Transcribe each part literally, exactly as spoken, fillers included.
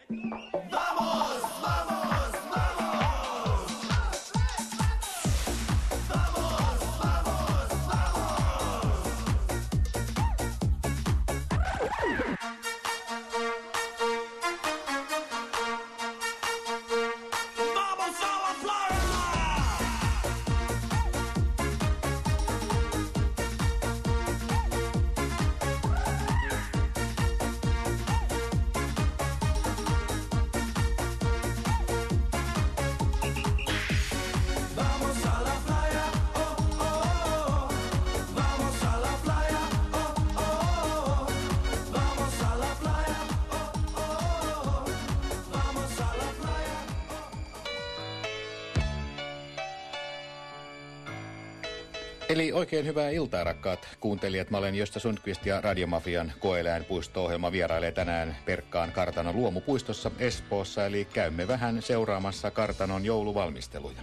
Eli oikein hyvää iltaa, rakkaat kuuntelijat. Mä olen Josta Sundqvist ja Radiomafian Koeläin puisto-ohjelma vierailee tänään Perkkaan kartanon luomupuistossa Espoossa. Eli käymme vähän seuraamassa kartanon jouluvalmisteluja.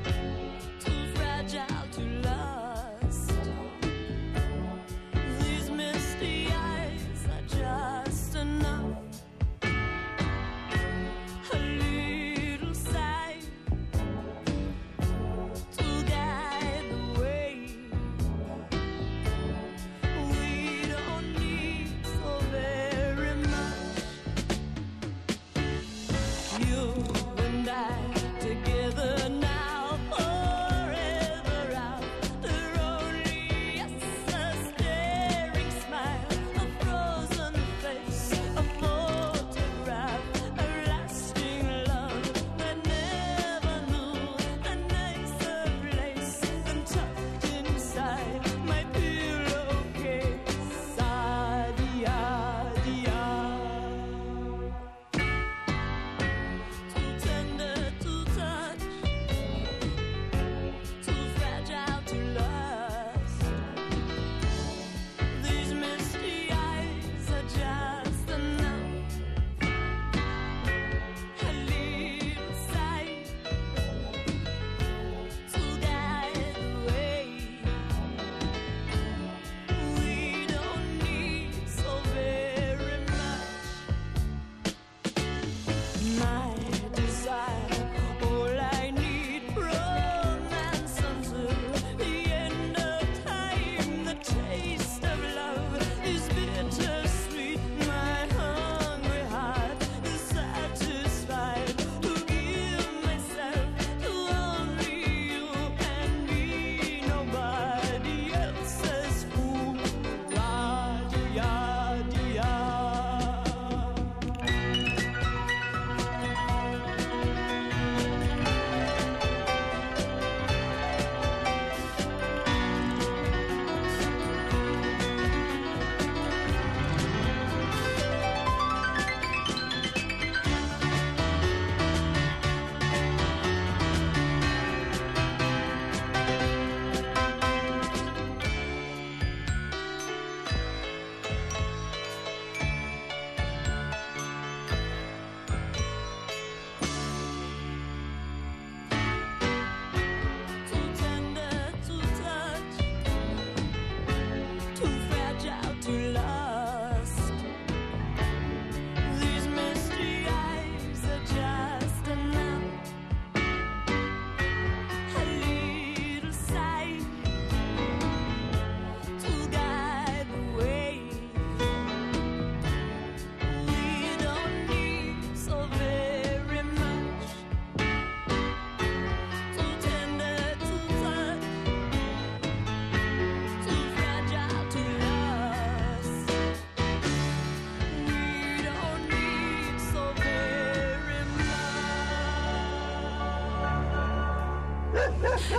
These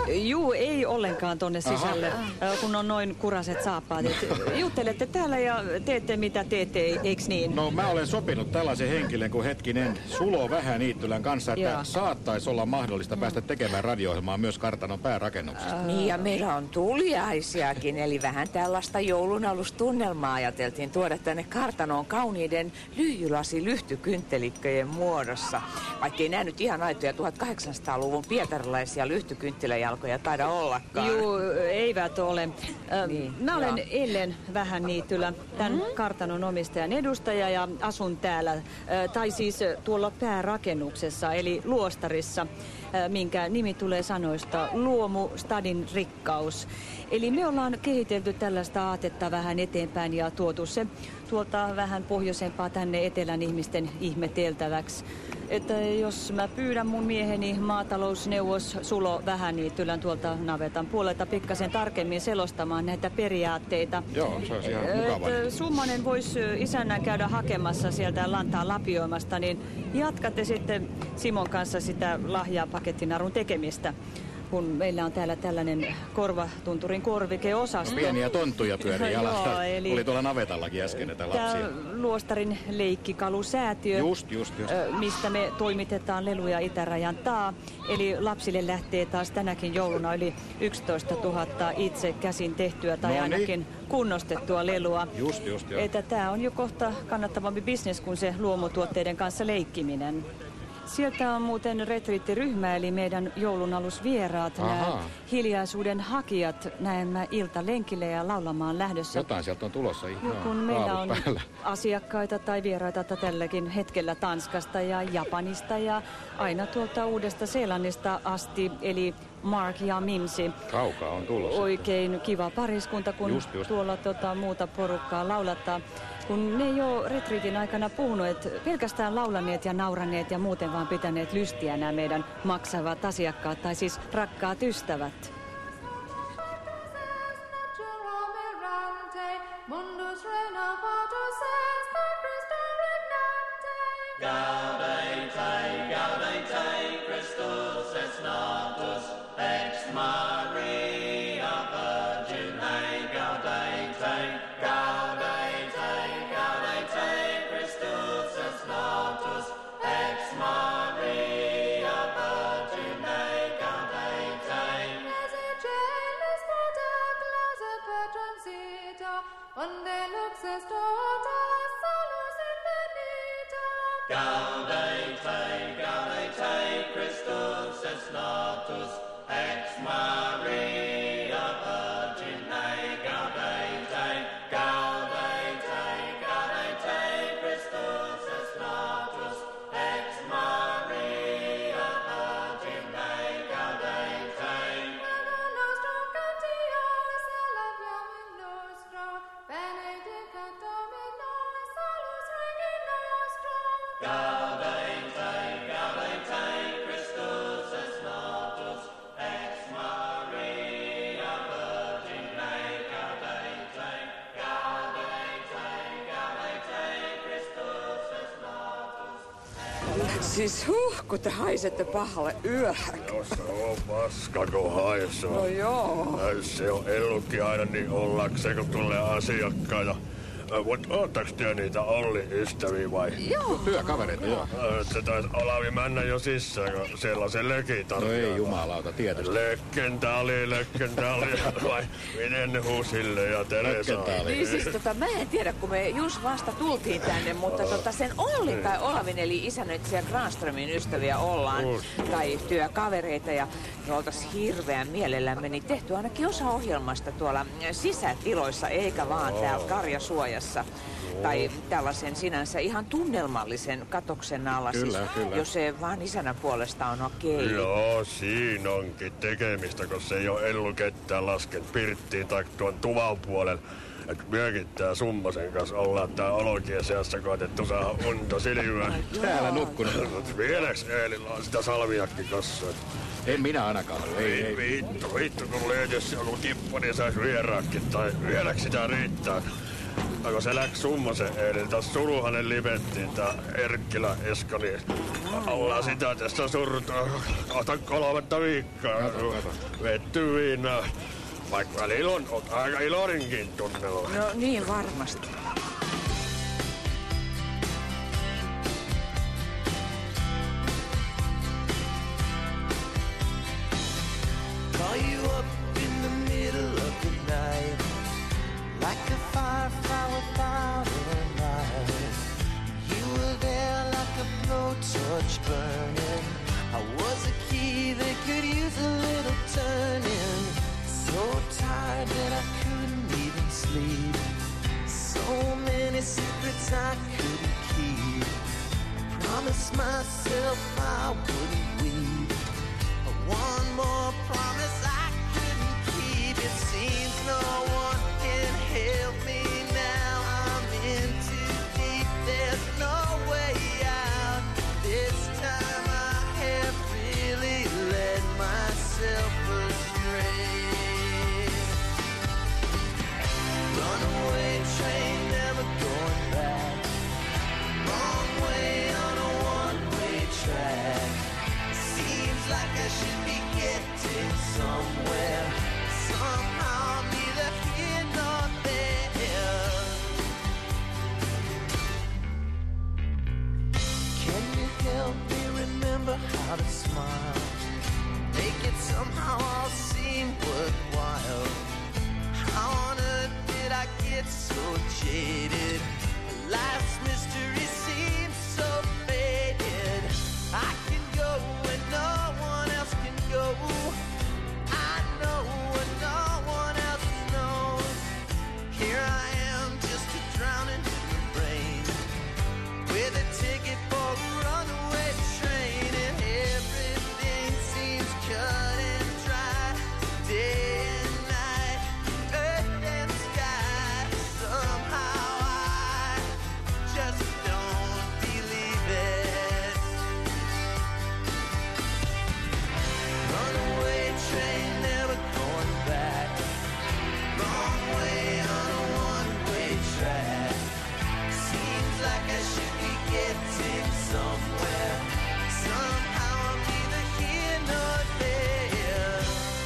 Juu, ei ollenkaan tonne sisälle, Aha. kun on noin kuraset saappaat. Et juttelette täällä ja teette mitä teette, eiks niin? No mä olen sopinut tällaisen henkilön kuin hetkinen Sulo Vähäniittylän kanssa, että Joo. saattaisi olla mahdollista päästä tekemään radio-ohjelmaa myös kartanon päärakennuksesta. Uh. Niin ja meillä on tuliaisiakin, eli vähän tällaista joulunalustunnelmaa ajateltiin tuoda tänne kartanoon kauniiden lyijylasi-lyhtykynttelikköjen muodossa. Vaikkei nää nyt ihan aitoja tuhatkahdeksansataaluvun pietarilaisia lyhtykynttiläjalkoja taida ollakaan. Juu, eivät ole. Niin, Mä olen ja. Ellen Vähäniittylä, tämän mm-hmm. kartanon omistajan edustaja ja asun täällä, tai siis tuolla päärakennuksessa, eli luostarissa, minkä nimi tulee sanoista luomu, stadin rikkaus. Eli me ollaan kehitelty tällaista aatetta vähän eteenpäin ja tuotu se tuolta vähän pohjoisempaa tänne etelän ihmisten ihmeteltäväksi. Että jos mä pyydän mun mieheni maatalousneuvos Sulo Vähäniittylän tuolta navetan puolelta pikkasen tarkemmin selostamaan näitä periaatteita. Joo, se olisi ihan mukava. Summonen voisi isännän käydä hakemassa sieltä lantaa lapioimasta, niin jatkatte sitten Simon kanssa sitä lahjaa pakettinarun tekemistä. Kun meillä on täällä tällainen korvatunturin korvikeosasto. Pieniä tonttuja pyörii alasta. Eli oli tuolla navetallakin äsken näitä lapsia. Luostarin leikkikalusäätiö, just, just, just. mistä me toimitetaan leluja itärajan taa. Eli lapsille lähtee taas tänäkin jouluna yli yksitoista tuhatta itse käsin tehtyä tai no ainakin niin. kunnostettua lelua. Just, just, joo. Että tää on jo kohta kannattavampi bisnes kuin se luomutuotteiden kanssa leikkiminen. Sieltä on muuten retriittiryhmä, eli meidän joulunalusvieraat, nämä hiljaisuuden hakijat, näemme iltalenkille ja laulamaan lähdössä. Jotain sieltä on tulossa ihan kun meillä on päällä. Asiakkaita tai vieraita tälläkin hetkellä Tanskasta ja Japanista ja aina tuolta Uudesta-Seelannista asti, eli Mark ja Mimsi. Kaukaa on tulossa. Oikein kiva pariskunta, kun just, just. tuolla tota, muuta porukkaa laulattaa. Kun ne ei ole retriitin aikana puhunut, että pelkästään laulaneet ja nauraneet ja muuten vaan pitäneet lystiä nämä meidän maksavat asiakkaat, tai siis rakkaat ystävät. Gaudete, gaudete, Christus es natus, ex Maria Virgine, gaudete, gaudete, gaudete, Christus es natus, ex Maria Virgine, gaudete. Nano nostrum cantios, eleviam in nostro, benedicat Dominus, salus Regi nostro. Gaudete, gaudete, Christus es natus, ex Maria Virgine, gaudete, gaudete, gaudete, Christus es natus. Siis huh, kun te haisette pahalle yöhä. No se on paska, kun haisee. No joo. Se on ellukki aina niin ollakseen, kun tulee asiakkaita. Mutta oottaks te niitä Olli-ystäviä vai? Joo. Työkavereita, joo. Se taisi Olavi mennä jo sisään, kun siellä se leki tarvitsee. No ei jumalauta, tietysti. Lekkentäli, lekkentäli, vai miten ne Husille ja Teresa? Niin siis tota, mä en tiedä, kun me just vasta tultiin tänne, mutta tota sen Ollin tai Olavin, eli isännöitsijä Granströmin ystäviä ollaan, mm. tai työkavereita, ja me oltais hirveän mielellämme niin tehty ainakin osa ohjelmasta tuolla sisätiloissa, eikä vaan oh. täällä Karjasuojassa. Tai tällaisen sinänsä ihan tunnelmallisen katoksen alla, kyllä, siis, kyllä. jos se vaan isänä puolesta on okei. Joo, siinä onkin tekemistä, kun se ei ole Ellu ketään lasken pirttiin tai tuon tuvan puolella. Että myökin tää Summasen kanssa ollaan tää olkien seassa koetettu saada unta silmään. Täällä nukkunut. Vieläks Eelillä on sitä salmiakki kanssa? En minä ainakaan ole. Ei, ei. Vittu, vittu, kun lehdessä joku tippo, niin sais vieraakin. Tai vieläks sitä riittää? Ako se läks summasen eilen, taas suruhanen livettiin, tää Erkkilä Esko, niin ollaan sitä tästä surtua. Ota kolmatta viikkoa. Vetty viinaa. Vaikka välillä on, on aika ilorinkin tunnella. No niin varmasti. Call you up in the middle of the night, like a firefly without a light. You were there like a blowtorch burning. I was a key that could use a little turning. So tired that I couldn't even sleep. So many secrets I couldn't keep. I promised myself I wouldn't weep. One more promise I couldn't keep. It seems no one can help me now. I'm in too deep, there's no way out. This time I have really led myself astray. Runaway train, never going back. Wrong way on a one-way track. Seems like I should be getting somewhere. Somehow neither here nor there. Can you help me remember how to smile? Make it somehow all seem worthwhile. How on earth did I get so jaded? Life's mystery seems so faded. I can go where no one else can go. I know what no one else knows. Here I am, just a drowning in the rain, with a ticket for a runaway train, and everything seems cut and dry. Day and night, earth and sky. Somehow I just don't believe it. Runaway train, never going back. Wrong way on a one-way track. Seems like I should be getting somewhere. Somehow I'm neither here nor there.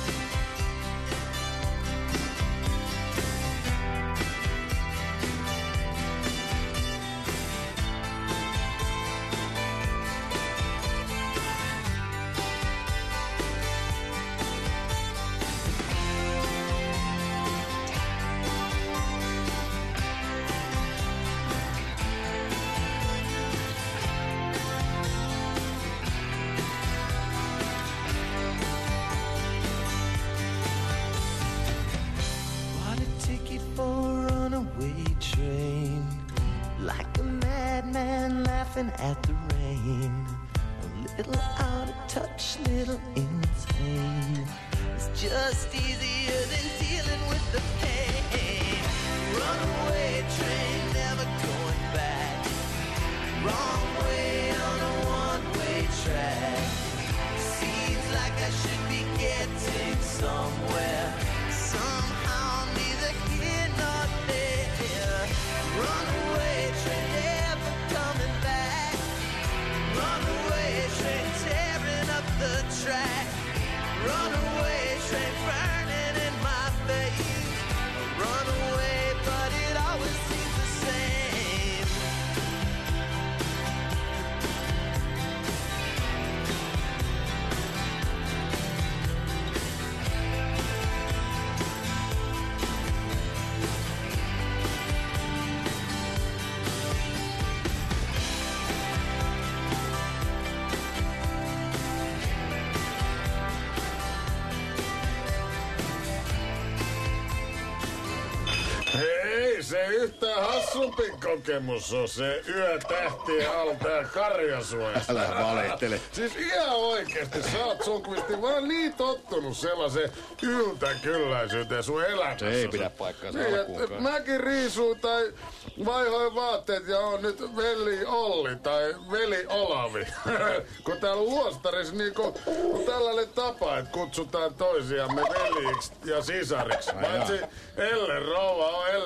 Bought a ticket for a runaway train, like a madman laughing at the rain. A little out of touch, little insane. It's just easier than dealing with the pain. Runaway train, never going back. Wrong way on a one-way track. Seems like I should be getting somewhere. Somehow neither here nor there. Runaway train, never coming back. Runaway train, tearing up the track. Runaway train, burning in my face. Runaway, but it always seems the same. Ei se yhtään hassumpi kokemus on se yötähtien alta ja Karjasuojassa. Älä valehtele. Siis ihan oikeesti, sä oot Sundqvistin vaan niin tottunut sellaiseen yltäkylläisyyteen sun elämässä. Se ei pidä paikkaansa niin, alkuunkaan. et mäkin riisuin tai vaihoin vaatteet ja on nyt veli Olli tai veli Olavi. Kun täällä luostarissa niinku on tällainen tapa, että kutsutaan toisiamme veliksi ja sisariksi. Paitsi Ellen rouva on Ellen rouva.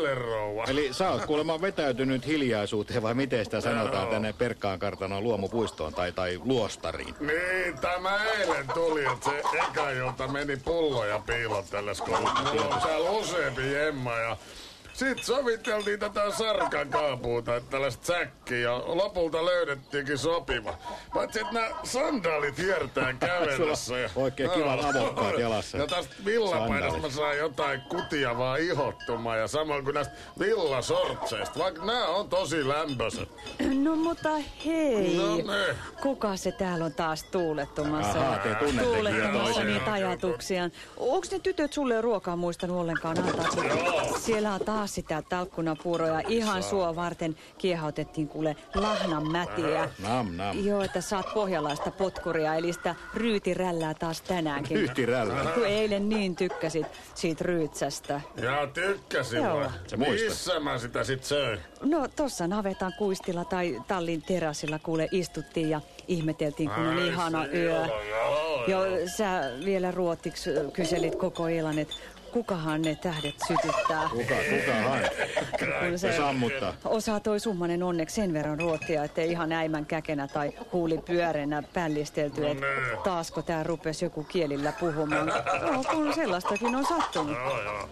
rouva. Eli sä oot kuulemma vetäytynyt hiljaisuuteen, vai miten sitä sanotaan Joo. tänne Perkkaan kartanon luomupuistoon tai, tai luostariin? Niin, tämä eilen tuli, että se eka ilta meni pulloja piilotelles, kun mulla on siellä useampi jemma ja sitten soviteltiin tätä sarkan kaapuuta, että tällaista säkkiä, ja lopulta löydettiinkin sopiva. Paitsi, että nämä sandaalit hiertää kävellessä. Ja, oikein kivat avokkaat jalassa. Ja tästä villapaidasta mä saan jotain kutia vaan ihottumaan, ja samoin kuin näistä villasortseista, vaikka nämä on tosi lämpöiset. No mutta hei, No ne. kuka se täällä on taas tuulettumassa? Ahaa, te tunnette Tuulettumassa toisiaan. niitä ajatuksiaan. Onks ne tytöt sulle ruokaa muistanut ollenkaan antaa? Kun siellä on taas sitä talkkunapuuroja ihan sua varten kiehautettiin kuule lahnan mätiä. Nam, nam. Joo, että saat pohjalaista potkuria, eli sitä ryytirällää taas tänäänkin. Ryytirällää? Kun eilen niin tykkäsit siitä ryytsästä. Ja tykkäsin Joo. vai? Se muistat. Missä mä sitä sit söin? No tossa navetan kuistilla tai tallin terassilla kuule istuttiin ja ihmeteltiin, kun on Ai, ihana se yö. joo, joo, Joo, joo. sä vielä ruottiksi kyselit koko illan, että kukahan ne tähdet sytyttää. Kuka, kukahan? Kun Se sammuttaa. osaa toi summanen onneksi sen verran ruottia, ettei ihan äimän käkenä tai huuli pyöreänä pällistelty, että taasko tää rupes joku kielillä puhumaan. No, kun sellaistakin on sattunut. Joo, joo.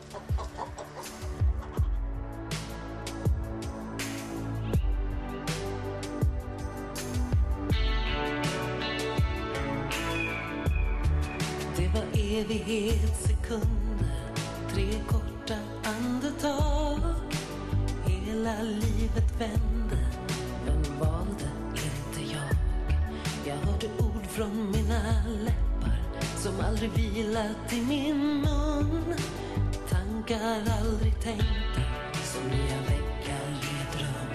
Det var evighetssekunder, tre korta andetag. Hela livet vände, men valde inte jag. Jag hörde ord från mina läppar som aldrig vilat i min mun. Tankar aldrig tänkta, som nya väggar i ett rum.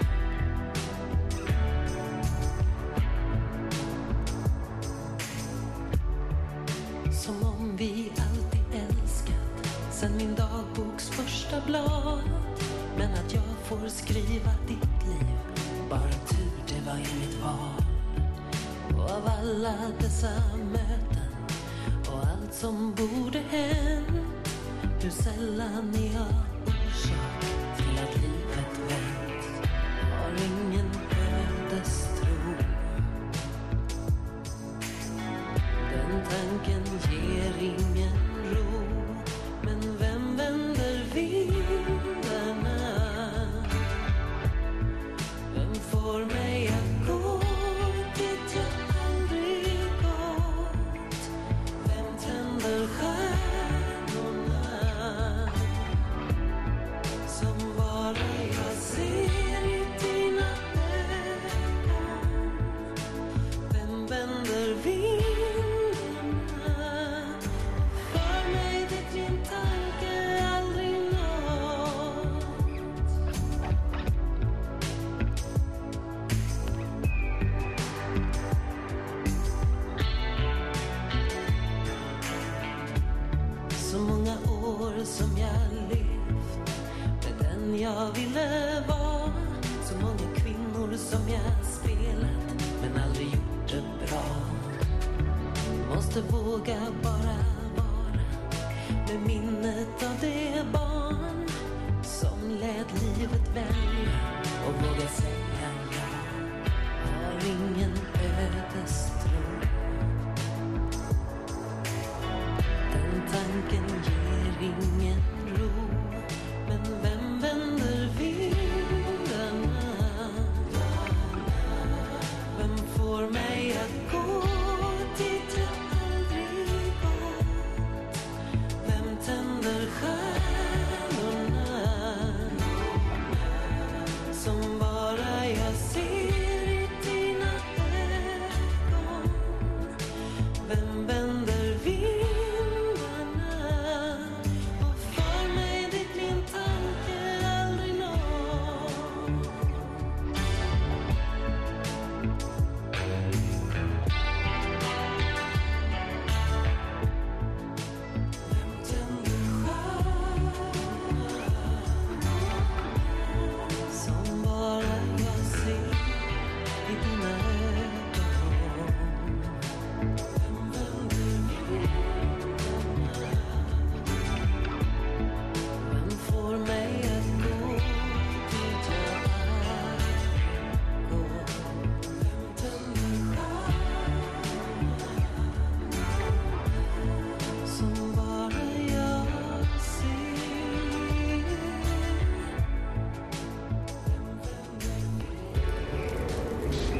Som om vi alltid älskat sen min dagboks första blad. Men att jag får skriva ditt liv, bara tur det var inget val. Och av alla dessa möten och allt som borde hänt, hur sällan är jag orsak till att livet vänt. Har ingen ödestro. Den tanken ger ingen ro. Men vem vänder vindarna? Vem får mig att gå dit jag aldrig gått? Vem tänder stjärnorna som bara jag ser i dina ögon? Vem vänder vindarna för mig dit din tanke aldrig nått? Så många år som jag levt med den jag ville vara. Så många kvinnor som jag spelat men aldrig gjort det bra. Måste våga bara vara med minnet av det barn som lät livet välja och våga säga ja. Har ingen ödestro. Den tanken ger ingen ro. Men vem vänder vindarna? Vem får mig att gå dit jag aldrig gått? Vem tänder stjärnorna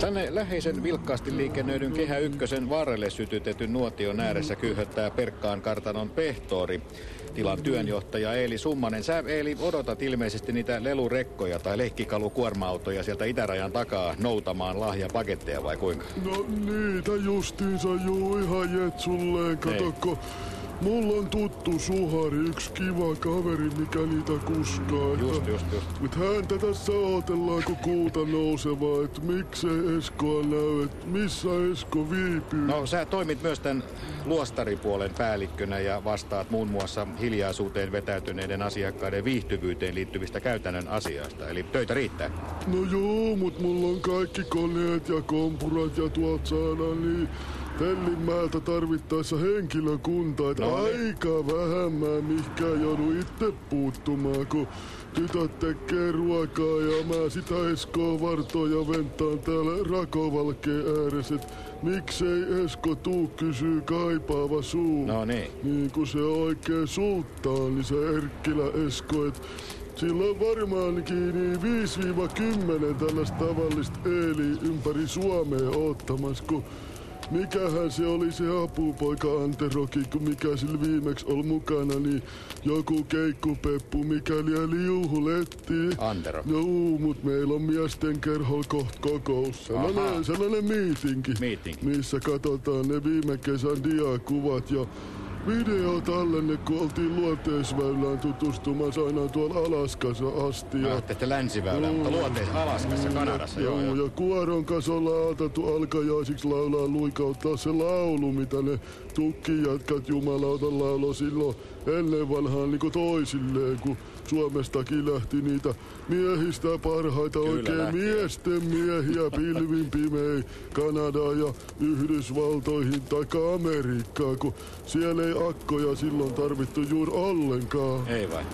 Tänne läheisen vilkkaasti liikennöidyn Kehä Ykkösen varrelle sytytetyn nuotion ääressä kyyhöttää Perkkaan kartanon pehtori. Tilan työnjohtaja Eeli Summanen. Sä, Eeli, odotat ilmeisesti niitä lelurekkoja tai leikkikalu-kuorma-autoja sieltä itärajan takaa noutamaan lahjapaketteja vai kuinka? No niitä justiinsa juu ihan jetsulleen, katokko. Mulla on tuttu suhari, yksi kiva kaveri, mikä niitä kuskaa. Just, just, just. Mut häntä tässä ootellaan, kun kuuta nousevaa, että miksei Eskoa näy, että missä Esko viipyy. No sä toimit myös tämän luostaripuolen päällikkönä ja vastaat muun muassa hiljaisuuteen vetäytyneiden asiakkaiden viihtyvyyteen liittyvistä käytännön asioista. Eli töitä riittää. No joo, mut mulla on kaikki koneet ja kompurat ja tuolta saadaan niin Tellinmäeltä tarvittaessa henkilökuntaa, että no, aika vähän mä mihkään joudu itse puuttumaan, kun tytöt tekee ruokaa ja mä sitä Eskoa vartoon ja ventaan täällä rakovalkeen ääressä, et miksei Esko tuu kysyy kaipaava suu. No niin. Niin kun se oikein sulttaan, niin se Erkkilä Esko, et sillä on varmaankin niin viisi kymmenen tällaista tavallista Eeliä ympäri Suomea oottamassa, kun mikähän se oli se apupoika Anterokin, kun mikä sillä viimeksi oli mukana, niin joku keikkupeppu, mikä liä liuhuletti. Antero. No, mut meillä on miesten kerholla koht kokous. Sellainen, sellainen miitinki, Meeting. missä katsotaan ne viime kesän diakuvat ja video tallenne, kun oltiin luoteisväylään tutustumassa aina tuolla Alaskassa asti. Mä ajattelette länsiväylään, mutta luoteis Alaskassa, Kanadassa. Joo, joo. Ja Kuoron kanssa ollaan ajateltu alkajaisiksi laulaa luikauttaa se laulu, mitä ne tukkijätkät jumalautan laulo silloin ennen vanhaan niinku toisilleen, kun Suomestakin lähti niitä miehistä parhaita, Kyllä oikein lähti. miesten miehiä pilvin pimein Kanadaan ja Yhdysvaltoihin taikka Amerikkaan, kun siellä ei akkoja silloin tarvittu juuri ollenkaan. Ei vai?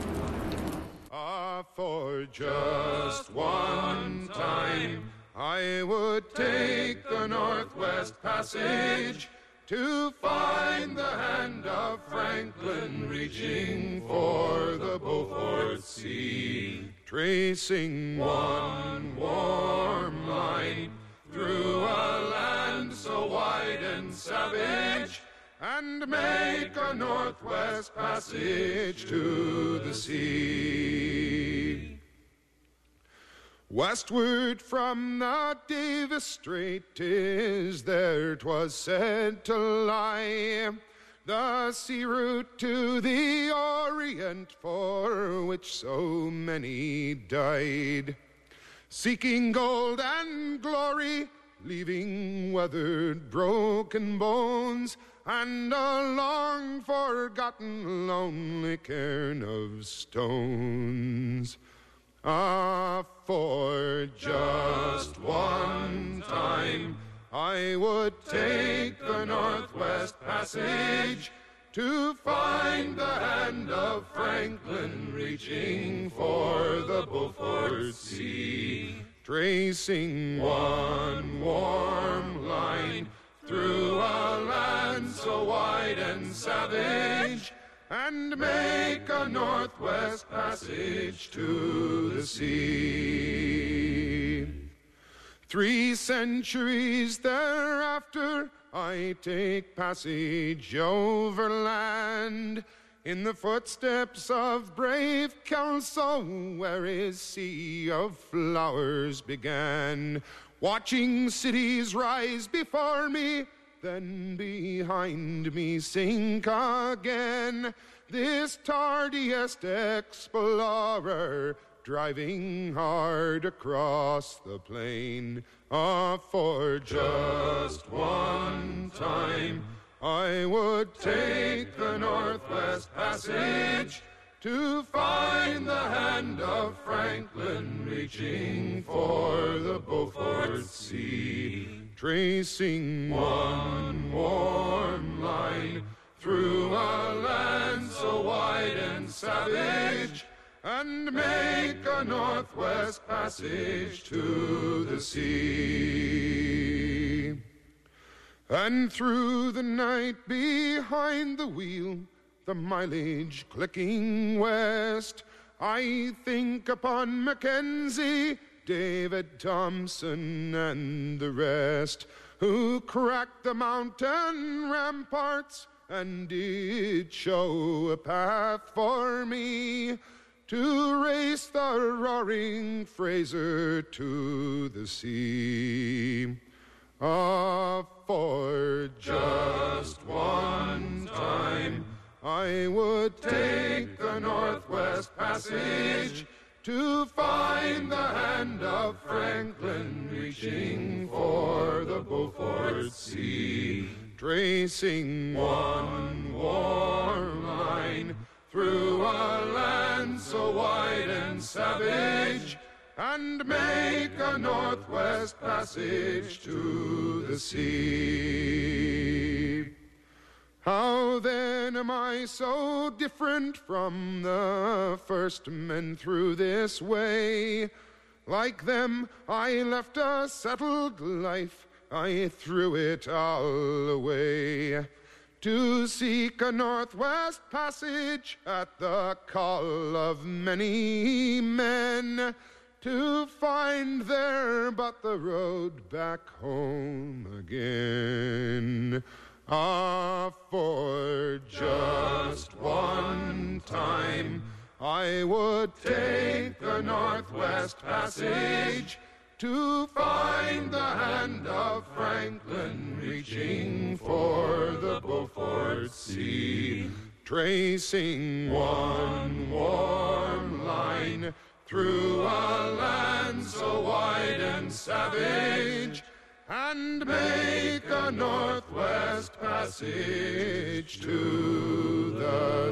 Ah, for just one time I would take the Northwest Passage to find the hand of Franklin reaching for the Beaufort Sea, tracing one warm line through a land so wide and savage, and make a Northwest Passage to the sea. Westward from the Davis Strait 'tis there 'twas said to lie, the sea route to the Orient for which so many died, seeking gold and glory, leaving weathered broken bones, and a long forgotten lonely cairn of stones. Ah, for just one time I would take the Northwest Passage to find the hand of Franklin reaching for the Beaufort Sea, tracing one warm line through a land so wide and savage, and make a Northwest Passage to the sea. Three centuries thereafter I take passage overland in the footsteps of brave Kelso, where his sea of flowers began, watching cities rise before me, then behind me sink again. This tardiest explorer, driving hard across the plain. Ah, for just one time I would take the Northwest Passage to find the hand of Franklin reaching for the Beaufort Sea, tracing one warm line through a land so wide and savage, and make a Northwest Passage to the sea. And through the night behind the wheel, the mileage clicking west, I think upon Mackenzie, David Thompson and the rest, who cracked the mountain ramparts and did show a path for me to race the roaring Fraser to the sea. Ah, for just one time I would take the Northwest Passage to find the hand of Franklin reaching for the Beaufort Sea, tracing one warm line through a land so wide and savage, and make a Northwest Passage to the sea. How then am I so different from the first men through this way? Like them, I left a settled life, I threw it all away, to seek a Northwest Passage at the call of many men, to find there but the road back home again. Ah, for just one time I would take the Northwest Passage to find the hand of Franklin reaching for the Beaufort Sea, tracing one warm line through a land so wide and savage, and make a Northwest Passage to the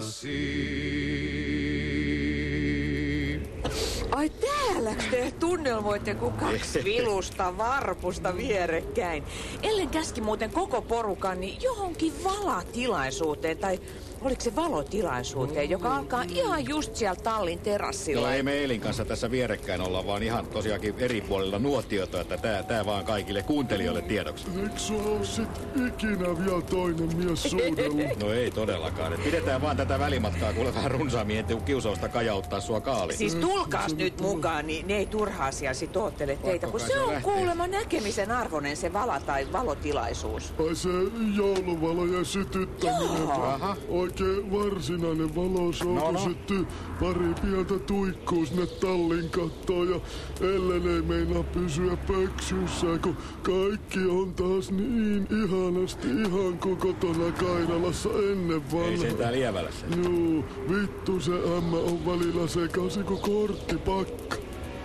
sea. Ai täälläks te tunnelmoitte kuin kaksi vilusta varpusta vierekkäin? Ellen käski muuten koko porukan niin johonkin valatilaisuuteen, tai oliko se valotilaisuuteen, joka alkaa ihan just siellä tallin terassilla. Joo, ei me Elin kanssa tässä vierekkäin olla, vaan ihan tosiaankin eri puolilla nuotiota, että tää, tää vaan kaikille kuuntelijoille tiedoksi. Eikö sulla oo sit ikinä vielä toinen mies suudellut? No ei todellakaan. Et pidetään vaan tätä välimatkaa, kuule vähän runsaammin, ettei kiusausta kajauttaa sua kaaliin. Siis tulkaas nyt mukaan, niin ne ei turhaa siellä sit oottele teitä, kun se on kuulemma näkemisen arvoinen se vala tai valotilaisuus. Ai se jouluvalojen sytyttäminen. Aha. Oikein varsinainen valoshoutu, no, no. Syttyy pari pientä tuikkuu sinne tallin kattoon ja Ellen ei meinaa pysyä pöksyssä, kun kaikki on taas niin ihanasti, ihan kuin kotona Kainalassa ennen vanhaa. Ei sentään Lievälässä. Joo, vittu se ämmä on välillä sekaisin kuin korttipakka.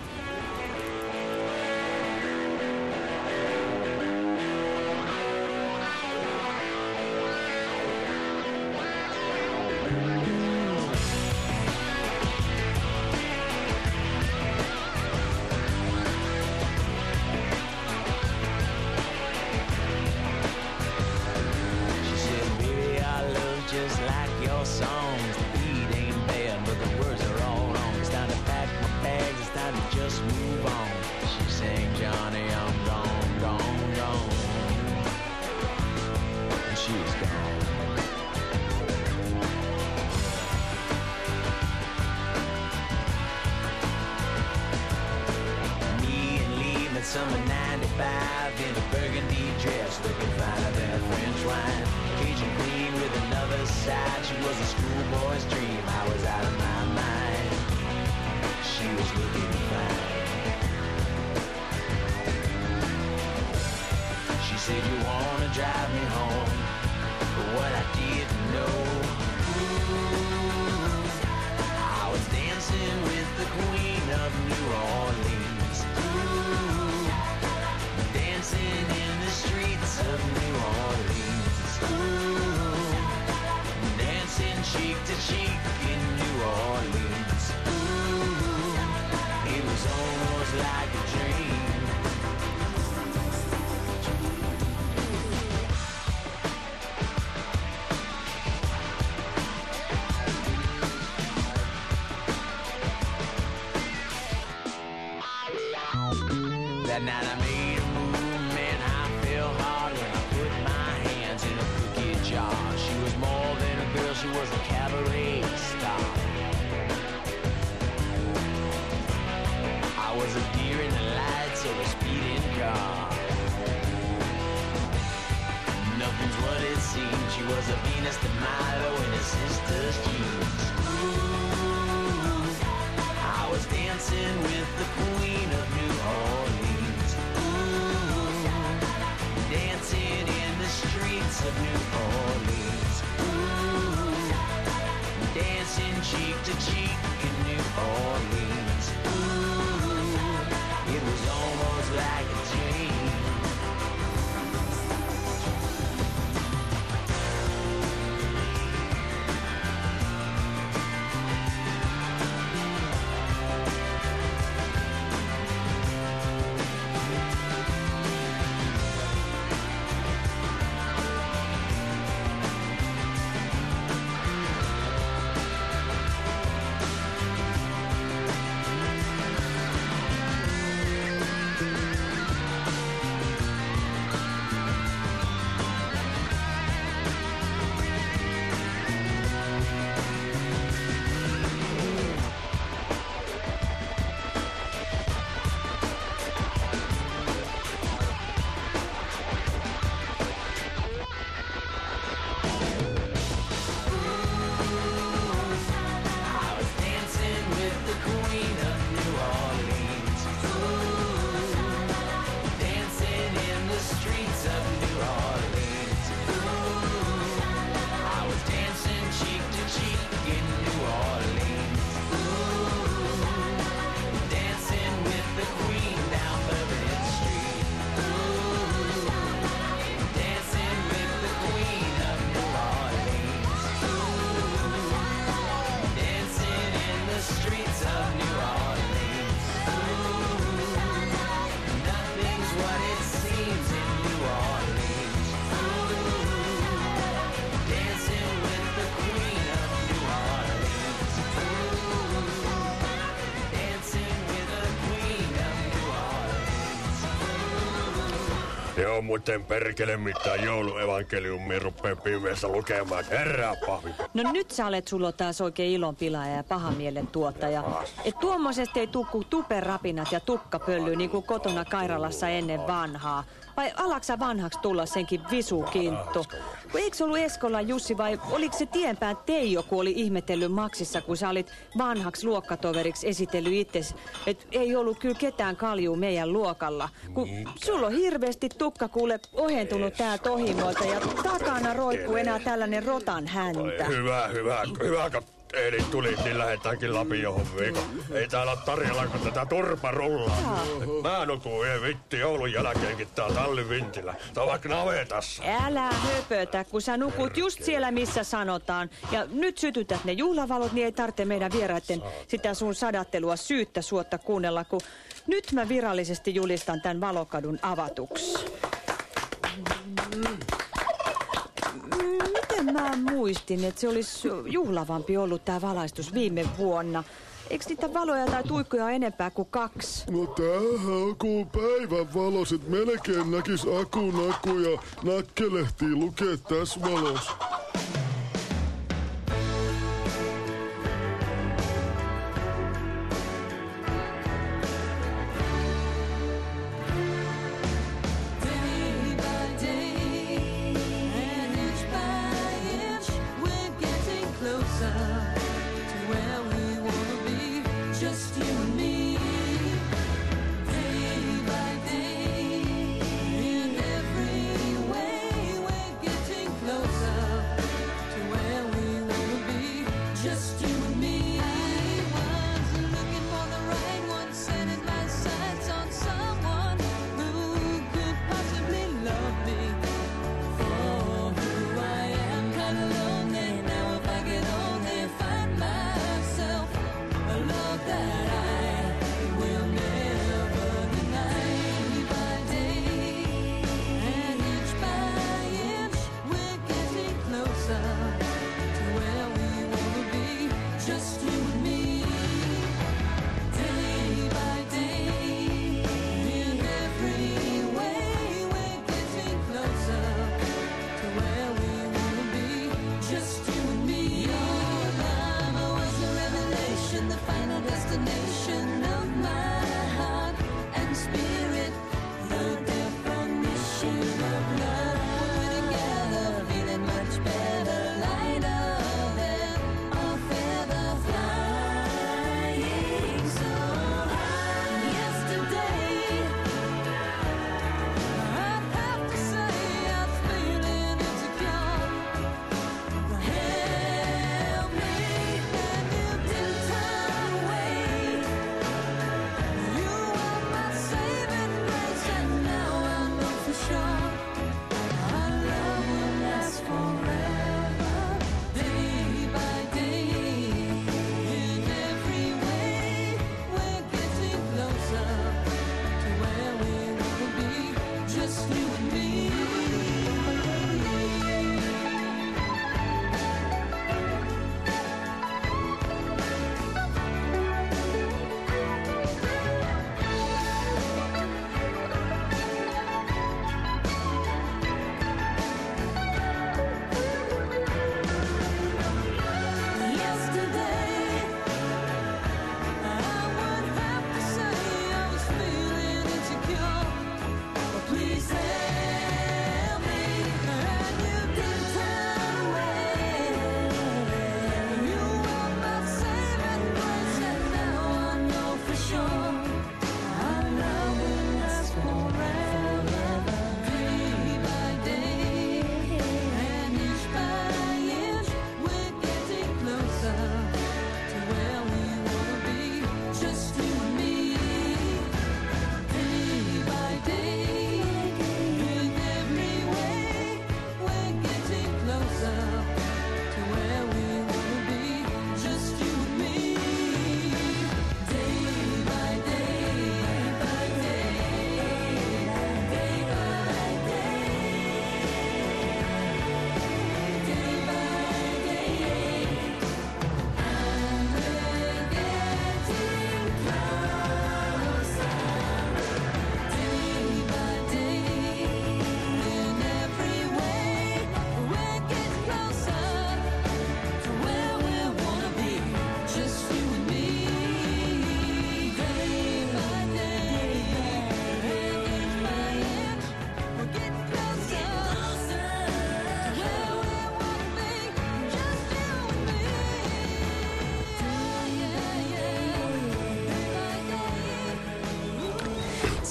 Summer ninety-five in a burgundy dress, looking finer than a French wine. Cajun queen with another side, she was a schoolboy's dream. I was out of my mind. She was looking fine. She said, you wanna drive me home, but what I didn't know, ooh, I was dancing with the queen of New Orleans. Ooh, dancing in the streets of New Orleans. Ooh, dancing cheek to cheek in New Orleans. Ooh, it was almost like a dream. That night I made a move, man, I fell hard when I put my hands in a cookie jar. She was more than a girl, she was a cabaret star. I was a deer in the seemed she was a Venus de Milo in her sister's jeans. Ooh, I was dancing with the Queen of New Orleans. Ooh, dancing in the streets of New Orleans. Ooh, dancing cheek to cheek in New Orleans. Ooh, it was almost like a dream. Joo, muuten perkele mitään jouluevankeliumia rupee pimeässä lukemaan. Herää pahvi. No nyt sä olet sulla taas oikein ilonpilaaja ja pahan mielen tuottaja. Et tuommoisesta ei tuu kuin tuperapinat ja tukkapölly niin kuin kotona Kairalassa ennen vanhaa. Vai alaksä vanhaksi tulla senkin visukinttu? Kun eikö se ollut Eskolan Jussi vai oliko se tienpään Teijo, kun oli ihmetellyt Maksissa, kun sä olit vanhaksi luokkatoveriksi esitellyt itses, että ei ollut kyllä ketään kaljuu meidän luokalla. Kun sulla on hirveästi tukka kuule ohentunut täältä ohimoilta ja takana roikkuu enää tällainen rotan häntä. Hyvä, hyvä, hyvä, kun Eeli tuli, niin lähdetäänkin Lapiohon viikon. Ei täällä ole tarjolla, kun tätä turpa rullaa. Mä nukun yhden vitti joulun jälkeenkin täällä Tallin vintillä. Tää on vaikka navetassa. Älä höpötä, kun sä nukut just siellä, missä sanotaan. Ja nyt sytytät ne juhlavalot, niin ei tarvitse meidän vieraiden sitä sun sadattelua syyttä suotta kuunnella, kun nyt mä virallisesti julistan tämän valokadun avatuksi. Miten mä muistin, että se olisi juhlavampi ollut tää valaistus viime vuonna? Eikö niitä valoja tai tuikkuja enempää kuin kaksi? No tämähän on kuin päivän valos, et melkein näkis akunaku ja nakkelehtii lukee tässä valossa. Closer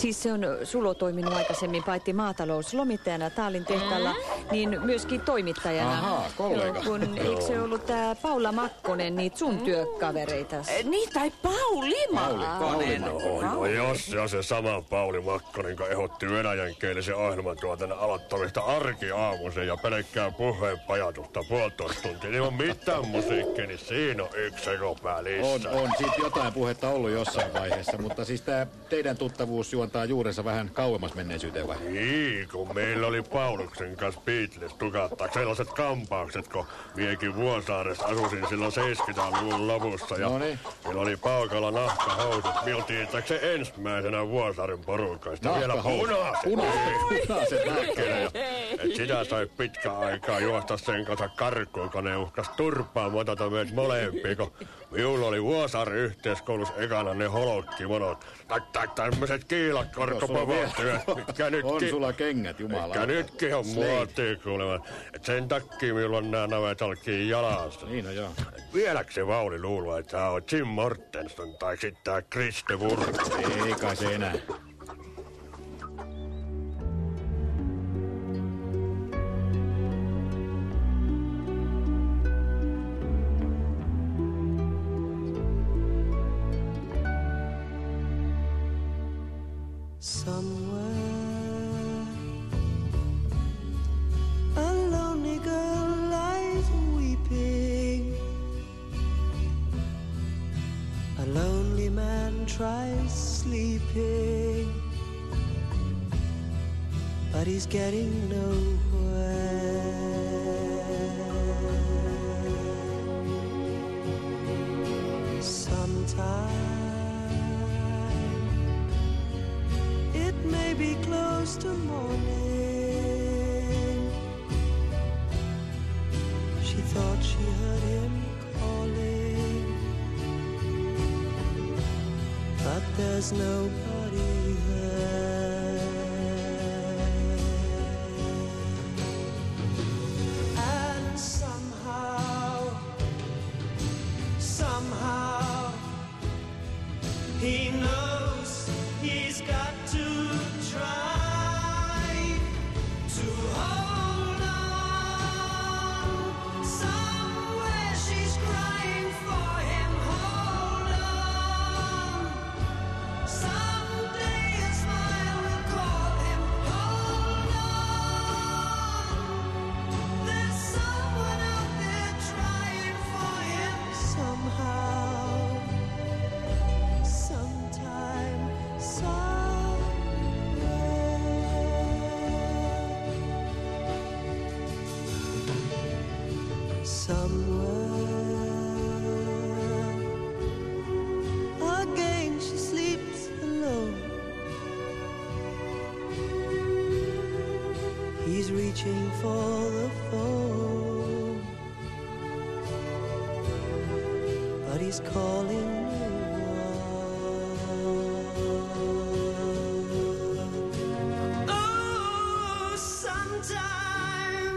Siis se on Sulo toiminut aikaisemmin paitsi maatalouslomittajana Taalin tehtaalla, niin myöskin toimittajana. Ahaa, kollega. Kun eikö se ollut tää Paula Makkonen, niitä sun työkavereita? Eh, Niin, tai Pauli Makkonen. No, no jos ja se sama Pauli Makkonen, joka ehdotti venäjänkielisen ohjelmatuotannon aloittamista arkiaamuisen ja pelkkää puheen pajatusta puolitoista tuntia ilman mitään musiikkia, niin siinä on yksi sekopää lisää. On, on siitä jotain puhetta ollut jossain vaiheessa, mutta siis tää teidän tuttavuus juontaa juurensa vähän kauemmas menneisyyteen vai? Niin, kun meillä oli Pauluksen kanssa Beatles tukattaa sellaiset kampaukset, kun miekin Vuosaaressa asusin silloin seitsemänkymmentäluvun lopussa. Ja Noniin. meillä oli paukalla nahkahousut. Me oltiin itse ensimmäisenä Vuosaaren porukasta. Vielä punaiset. Punaiset, punaiset nahkahousut. Et sitä sai pitkä aikaa juosta sen kanssa karkuun, kun ne uhkas turpaa motata meitä molempia, kun minulla oli Vuosaaren yhteiskoulussa ekana ne holokkimonot. Tai, tai tämmöiset kiilakkorkkopavot, mitkä nyt On sulla kengät, jumala. Mikä nytkin on muotia kuulemma. Et sen takia minulla on nää navetalkiin jalassa. Niin on joo. Vieläkö se Vauli luulee, että tää on Jim Mortensen tai sit tää Kriste Wurm? Ei kai se enää. Somewhere a lonely girl lies weeping. A lonely man tries sleeping, but he's getting nowhere. Sometimes it may be close to morning. She thought she heard him calling, but there's nobody there. And somehow, somehow, he knows he's got to try to hold on. Somewhere she's crying for him. Hold on. Someday a smile will call him. Hold on. There's someone out there trying for him. Somehow, sometime, somewhere, again she sleeps alone. He's reaching for the phone, but he's calling no one. Oh, sometime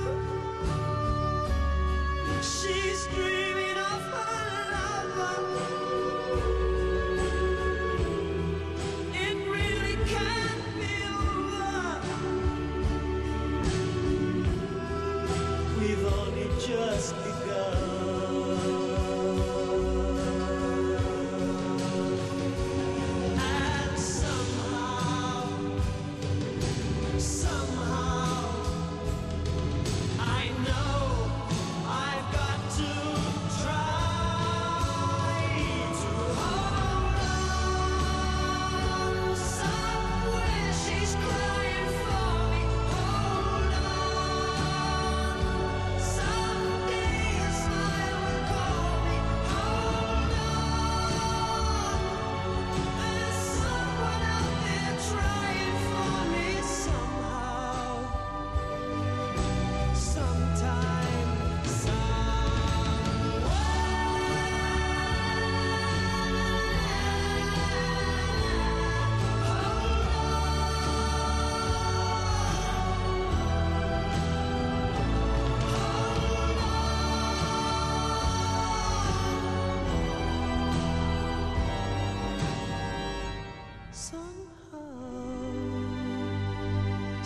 she's dreaming of her lover. It really can't be over. We've only just begun.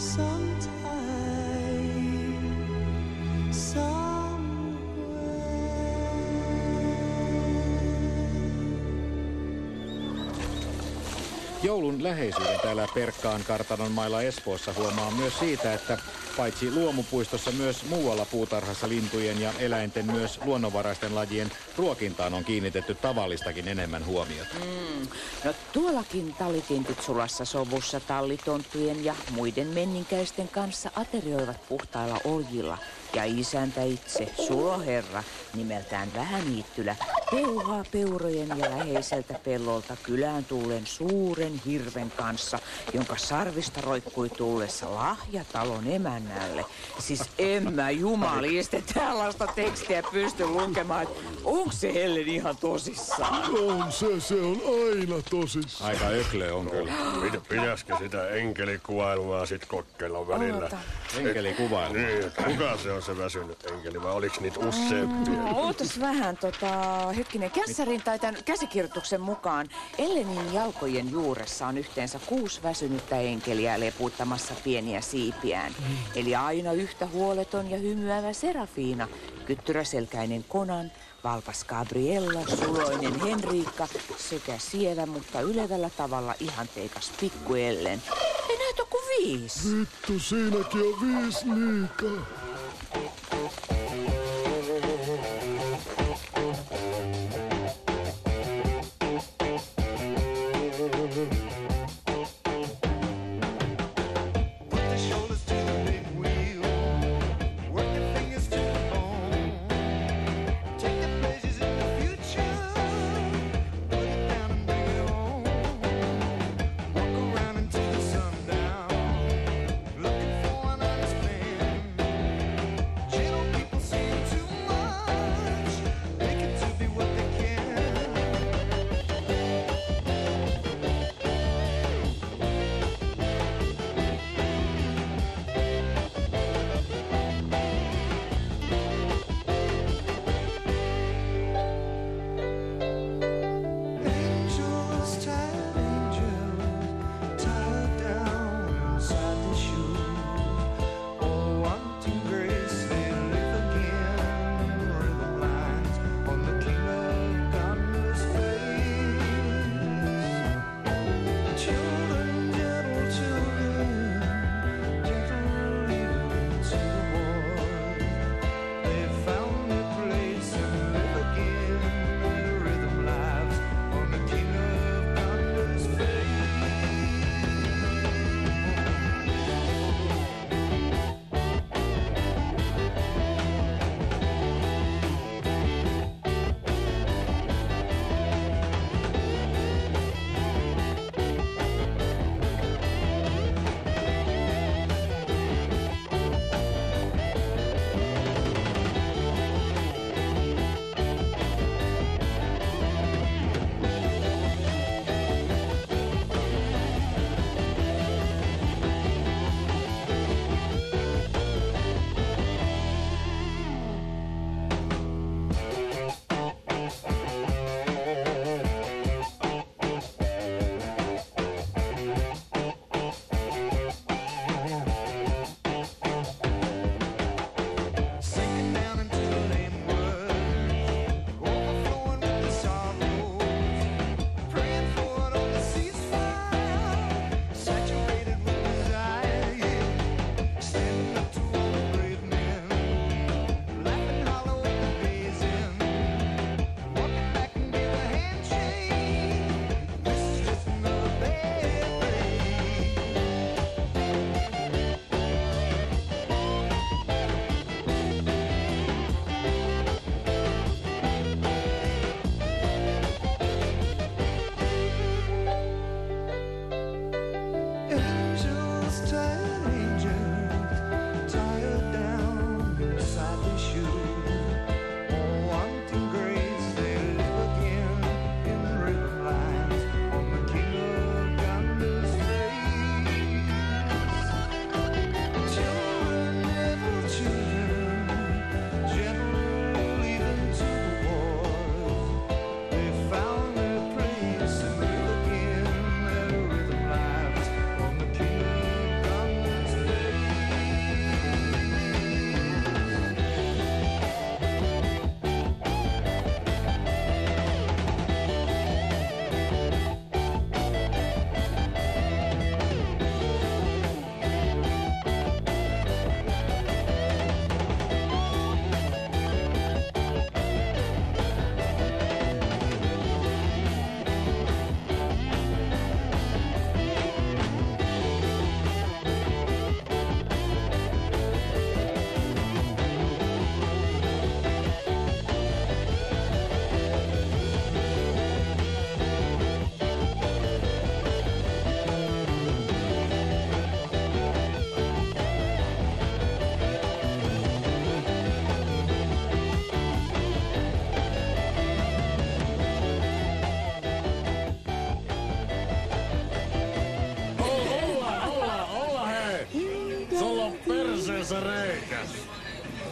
sometime, somewhere. Joulun läheisyyden täällä Perkkaan kartanon mailla Espoossa huomaa myös siitä, että paitsi luomupuistossa myös muualla puutarhassa lintujen ja eläinten myös luonnonvaraisten lajien ruokintaan on kiinnitetty tavallistakin enemmän huomiota. Mm. No tuollakin tallitintit sulassa sovussa tallitonttujen ja muiden menninkäisten kanssa aterioivat puhtailla oljilla. Ja isäntä itse, Suloherra, nimeltään Vähäniittylä, peuhaa peurojen ja läheiseltä pellolta kylään tulleen suuren hirven kanssa, jonka sarvista roikkui tullessa lahja talon emännälle. Siis en mä jumaliste tällaista tekstiä pysty lukemaan. Onko se Helen ihan tosissaan? On se, se on aina tosissaan. Aika öklö on kyllä. Pitä, pidäskö sitä enkelikuvailua sit kokeilla välillä? Oota. Enkelikuvailua. Niin, että kuka se on se väsynyt enkeli vai oliks niitä useampia? Mm, ootas vähän tota, hetkinen, Kässärin tai tämän käsikirjoituksen mukaan Ellenin jalkojen juuressa on yhteensä kuusi väsynyttä enkeliä leputtamassa pieniä siipiään. Mm. Eli aina yhtä huoleton ja hymyävä Serafiina, kyttyräselkäinen Konan, valpas Gabriella, suloinen Henriikka sekä sievä, mutta ylevällä tavalla ihanteikas pikku Ellen. Ei näitä ole kuin viisi. Vittu, siinäkin on viisi liikaa.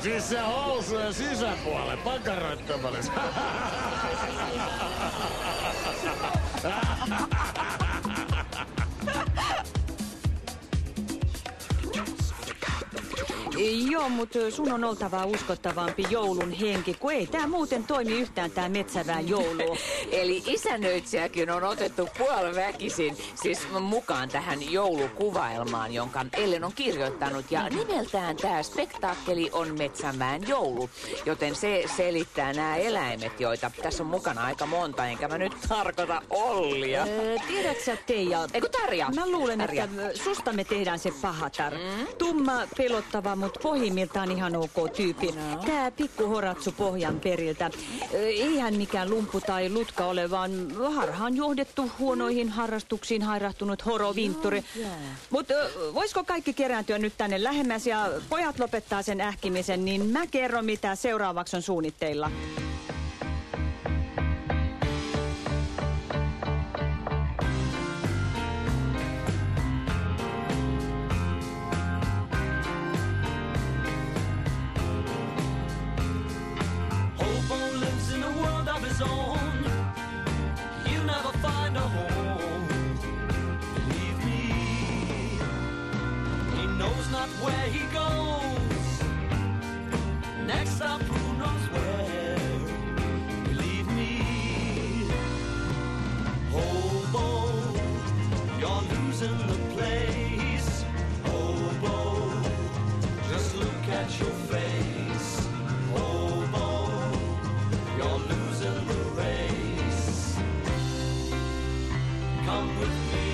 Siis se housujen sisäpuolelle, pakaroittamalla. Joo, mutta sun on oltava uskottavampi joulun henki, kun ei tää muuten toimi yhtään tää metsävään joulu. Eli isännöitsijäkin on otettu puoliväkisin siis mukaan tähän joulukuvaelmaan, jonka Ellen on kirjoittanut. Ja nimeltään tämä spektaakkeli on Metsänväen joulu, joten se selittää nämä eläimet, joita tässä on mukana aika monta, enkä mä nyt tarkoita Ollia. Öö, tiedätkö sä, Teija? Eiku Tarja? Mä luulen, Tarja. että susta me tehdään se pahatar. Mm? Tumma, pelottava, mutta pohjimmiltaan ihan ok tyyppi. No. Tää pikku Horatsu pohjan periltä. Eihän mikään lumpu tai lutka ole, vaan harhaan johdettu huonoihin harrastuksiin hairahtunut horovinturi. Yeah. Mutta voisiko kaikki kerääntyä nyt tänne lähemmäs ja pojat lopettaa sen ähkimisen, niin mä kerron mitä seuraavaksi on suunnitteilla. Where he goes next stop, who knows where? Believe me, hobo, you're losing the place. Hobo, just look at your face. Hobo, you're losing the race. Come with me.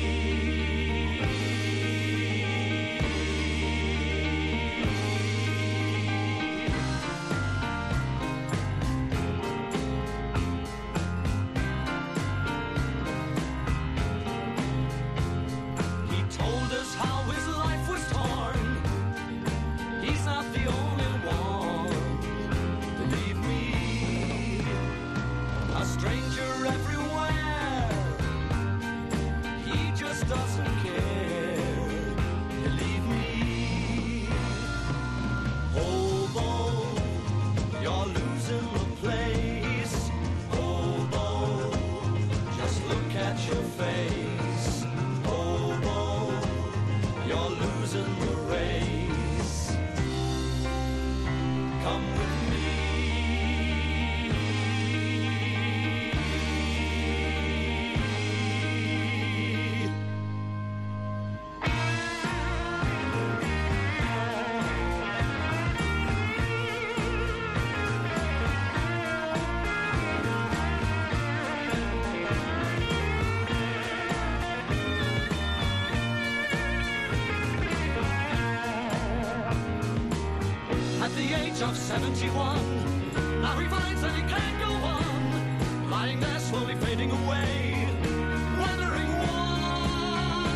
Of seventy-one, now he finds that he can't go on, lying there slowly fading away, wondering why.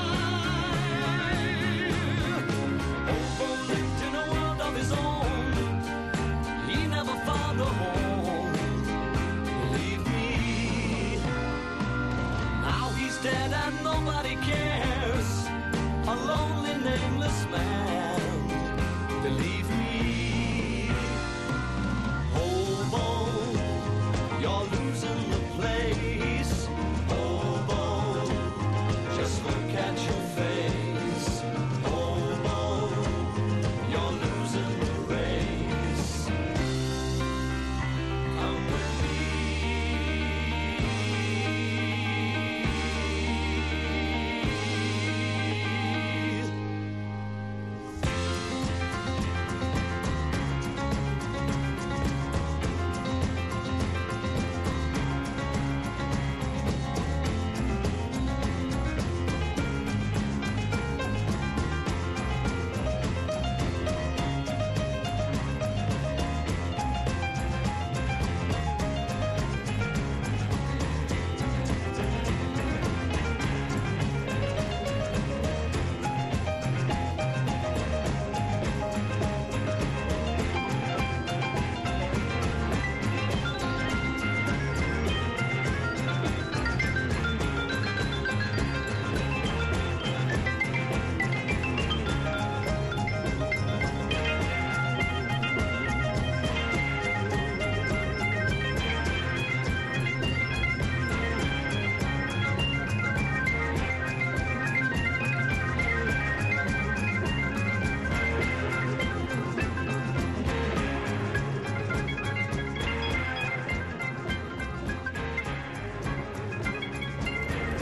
Hobo lived in a world of his own, he never found a home, believe me. Now he's dead and nobody cares, a lonely nameless man, believe me. You're losing the place, hobo. Just look at your face, hobo. You're losing the race. Come with me.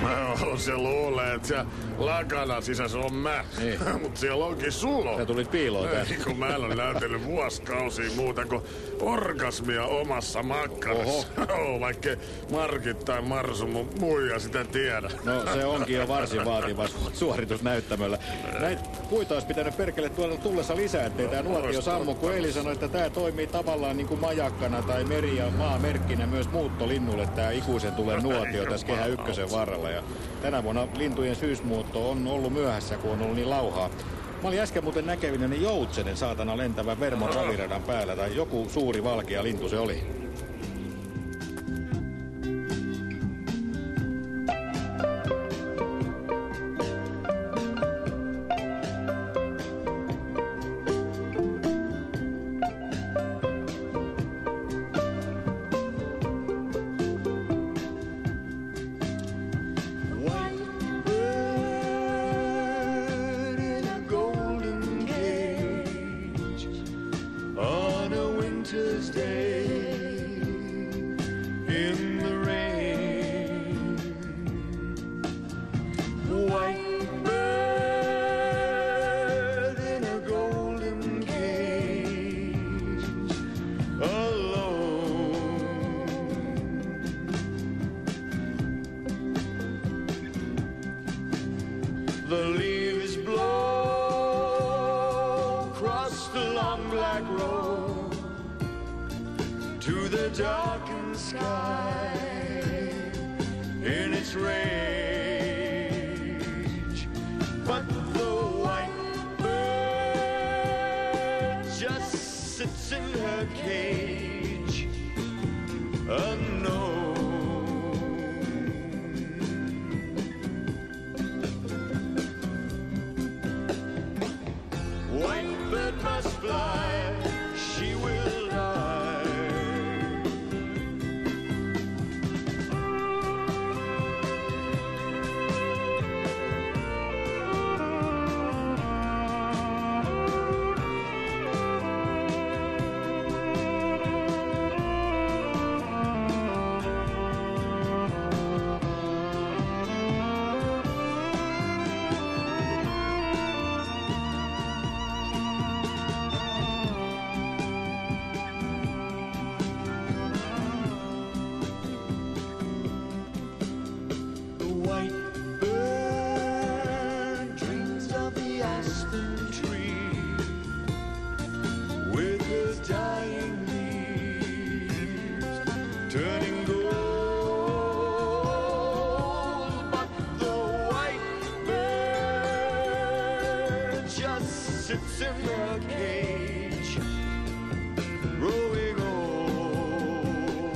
No, se luulee, että siellä lakana sisässä on mä. Niin. Mut siellä onkin sulo. Sä tulit piiloon Ei, tästä. kun mä en ole näytellyt vuosikausia muuta kuin orgasmia omassa makkarassa. Oho. Vaikka Markit tai Marsu mun muija sitä tiedä. No se onkin jo varsin vaativa suoritus näyttämöllä. Näitä puita olisi pitänyt perkele tuoda tullessa lisää, ettei tää nuotio sammu. Kun Eili sanoi, että tää toimii tavallaan niin kuin majakkana tai meri- ja maamerkkinä myös muuttolinnulle tää ikuisen tulen nuotio tässä Kehä Ykkösen varrella. Ja tänä vuonna lintujen syysmuutto on ollut myöhässä, kun on ollut niin lauhaa. Mä olin äsken muuten näkevinäni joutsenen saatana lentävän Vermon raviradan päällä, tai joku suuri valkea lintu se oli. The leaves blow across the long black road to the darkened sky in its rage. But the white bird just sits in her cage unknown. Must fly, she will die. Turning gold, but the white bird just sits in her cage, growing old.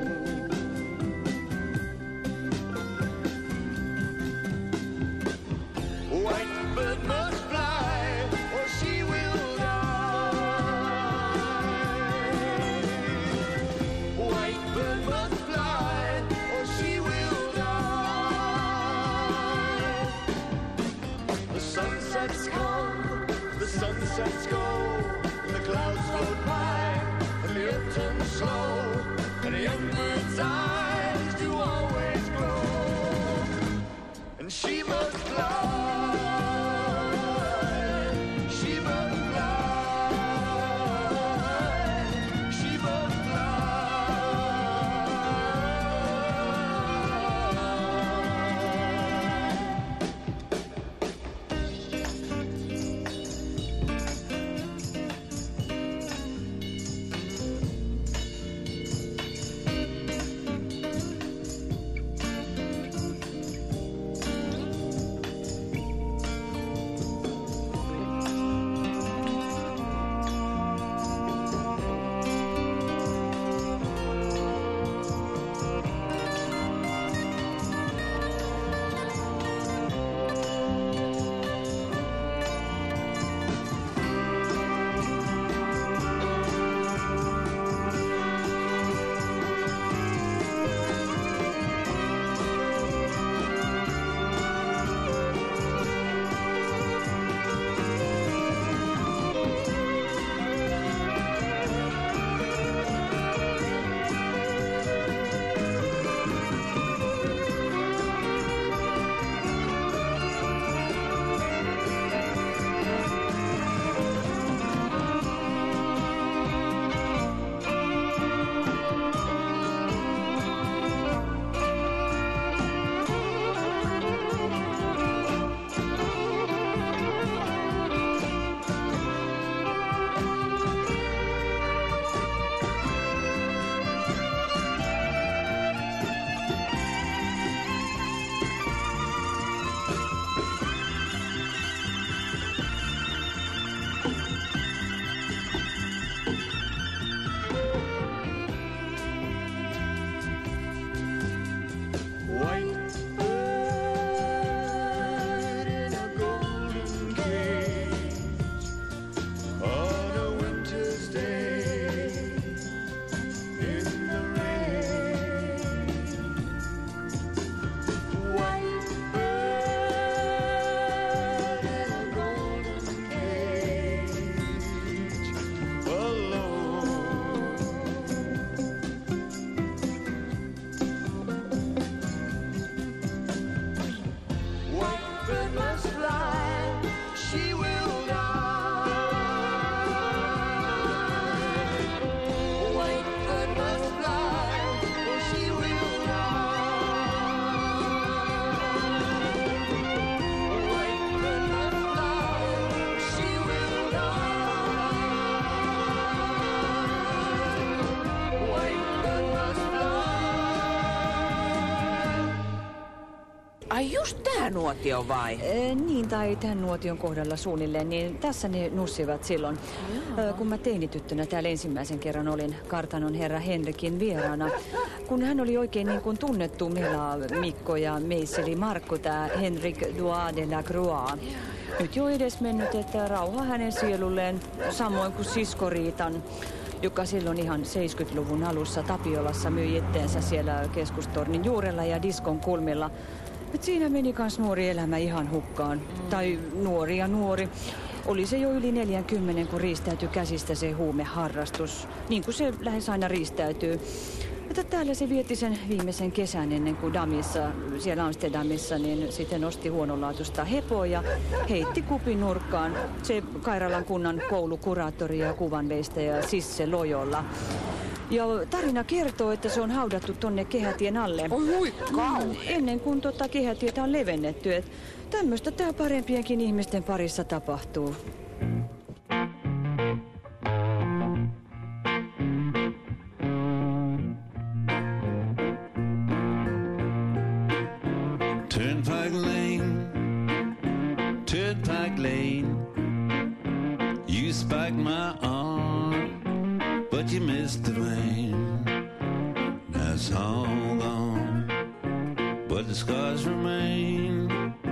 White bird must fly, or she will die. White bird must fly, or she will die. The sunsets come, the sunsets go. Ai just tää nuotio vai? E, niin, tai tämän nuotion kohdalla suunnilleen, niin tässä ne nussivat silloin. Ö, kun mä teinityttönä täällä ensimmäisen kerran olin kartanon herra Henrikin vieraana. Kun hän oli oikein niin kuin tunnettu Mela, Mikko ja Meisseli Markku, tää Henrik Duas de la Croix. Nyt jo edes mennyt, että rauha hänen sielulleen, samoin kuin sisko Riitan, joka silloin ihan seitsemänkymmentäluvun alussa Tapiolassa myi itteensä siellä keskustornin juurella ja diskon kulmilla. Et siinä meni kans nuori elämä ihan hukkaan. Mm. Tai nuori ja nuori. Oli se jo yli neljänkymmenen, kun riistäytyi käsistä se huumeharrastus. Niin kuin se lähes aina riistäytyy. Että täällä se vietti sen viimeisen kesän ennen kuin Damissa, siellä Amsterdamissa, niin sitten osti huonolaatuista hepoa ja heitti kupin nurkkaan. Se Kairalan kunnan koulukuraattori ja kuvanveistäjä Sisse Lojolla. Ja tarina kertoo, että se on haudattu tonne Kehätien alle. Oi, kauhean. Ennen kuin tota Kehätietä on levennetty. Et tämmöistä tää parempienkin ihmisten parissa tapahtuu. Turnpike Lane, Turnpike Lane. You spiked my arm, but you missed the vein. That's all gone, but the scars remain.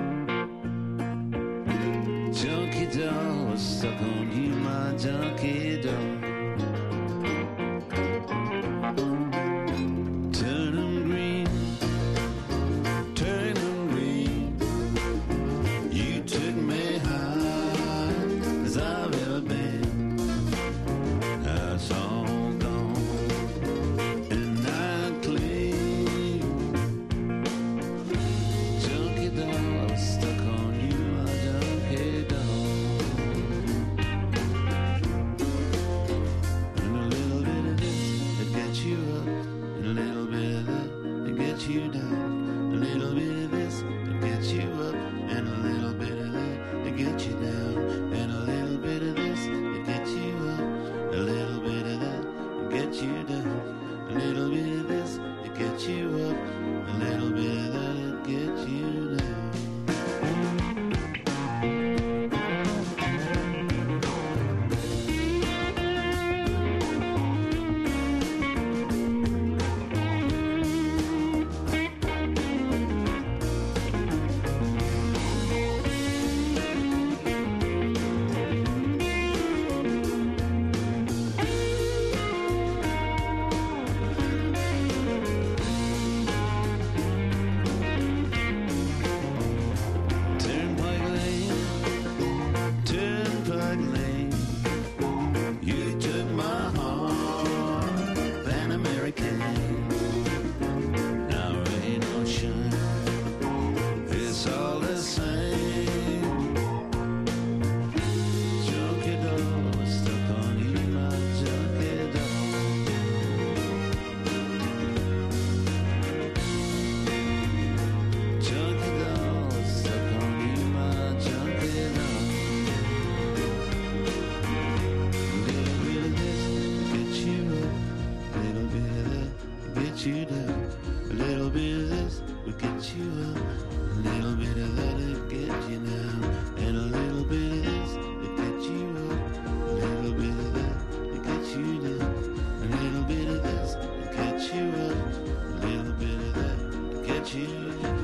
Junkie doll was stuck on you, my junkie doll. Turn 'em green, turn 'em green. You took me high as I've ever been. That's all gone, and I clean. Junkie doll, I was stuck on you, my junkie doll. And a little bit of this to get you up, and a little bit of that to get you down. A little bit of this to get you up, and a little bit of that to get you down. And a little bit of this to get you up, a little bit of that to get you down. A little bit of this to get you up, a little bit of that to get you down. Turnpike Lane, Turnpike Lane. You took my heart, Pan American. Now rain or shine, it's all the same. Junkie doll was stuck on you, my junkie doll. Junkie doll was stuck on you, my junkie doll. A little bit of this to get you up, a little bit of that to get you down. A little bit of this will get you up, a little bit of that to get you down. And a little bit of this to get you up, a little bit of that to get you down. A little bit of this to get you up, a little bit of that to get you down.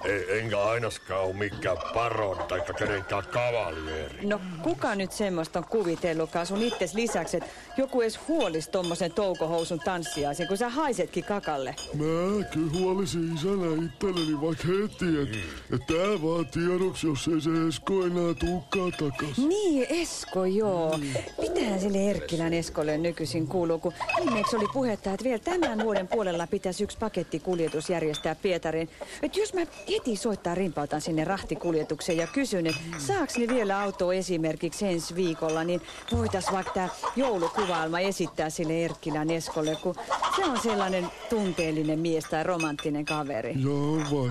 Ei, enkä ainakaan ole mikään paron tai kenenkään kavaljeeri. No kuka nyt semmoista on kuvitellutkaan sun itses lisäksi, että joku edes huolis tommosen toukohousun tanssiaisen, kun sä haisetkin kakalle? Mä kyllä huolisin isänä itselleni vaikka heti, että mm. et tää vaan tiedoksi, jos ei se Esko enää tuukkaan takas. Niin, Esko, joo. Mm. Pitää sille Erkkilän Eskolle nykyisin kuuluu, kun viimeksi oli puhetta, että vielä tämän vuoden puolella pitäisi yksi pakettikuljetus järjestää Pietariin. Että jos mä heti soittaa rimpautan sinne rahtikuljetukseen ja kysyn, että saaks ne vielä autoa esimerkiksi ensi viikolla, niin voitais vaikka tää joulukuvailma esittää sille Erkkilän Eskolle, kun se on sellainen tunteellinen mies tai romanttinen kaveri. Joo vai.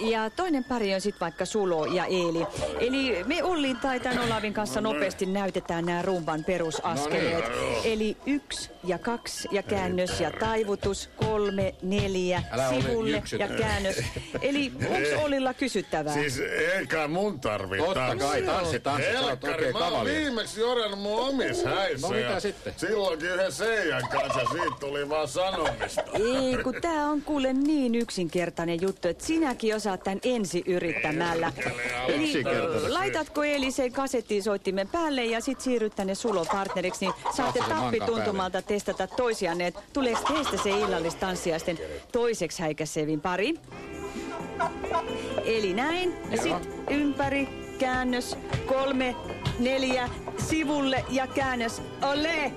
Ja toinen pari on sitten vaikka Sulo ja Eeli. Eli me Ollin tai tämän Olavin kanssa nopeasti näytetään nämä rumban perusaskeleet. Eli yksi ja kaksi ja käännös ja taivutus, kolme, neljä, Älä sivulle ja käännös. Eli onks Ollilla kysyttävää? Siis eikä mun tarvitse Totta kai, tanssi, tanssi, sä oot Helkkari, oikein mä oon kavalieri. viimeksi jorannut mun omissa häissä. No mitä ja sitten? Silloinkin yhden Seijan kanssa, siitä tuli vaan sanomista. Ei, kun tää on kuule niin yksinkertainen juttu, että sinäkin osaat tän ensi yrittämällä. Eli Yksinkertaisesti. laitatko Eeli sen kasettisoittimen päälle ja sit siirryt tänne Sulon partneriksi, niin saatte Laita se manka tappituntumalta testata toisianne, että tuleeko teistä se illallistanssiaisten toiseksi häikäisevin pari. Eli näin, ja sit ympäri, käännös, kolme, neljä, sivulle ja käännös, ole!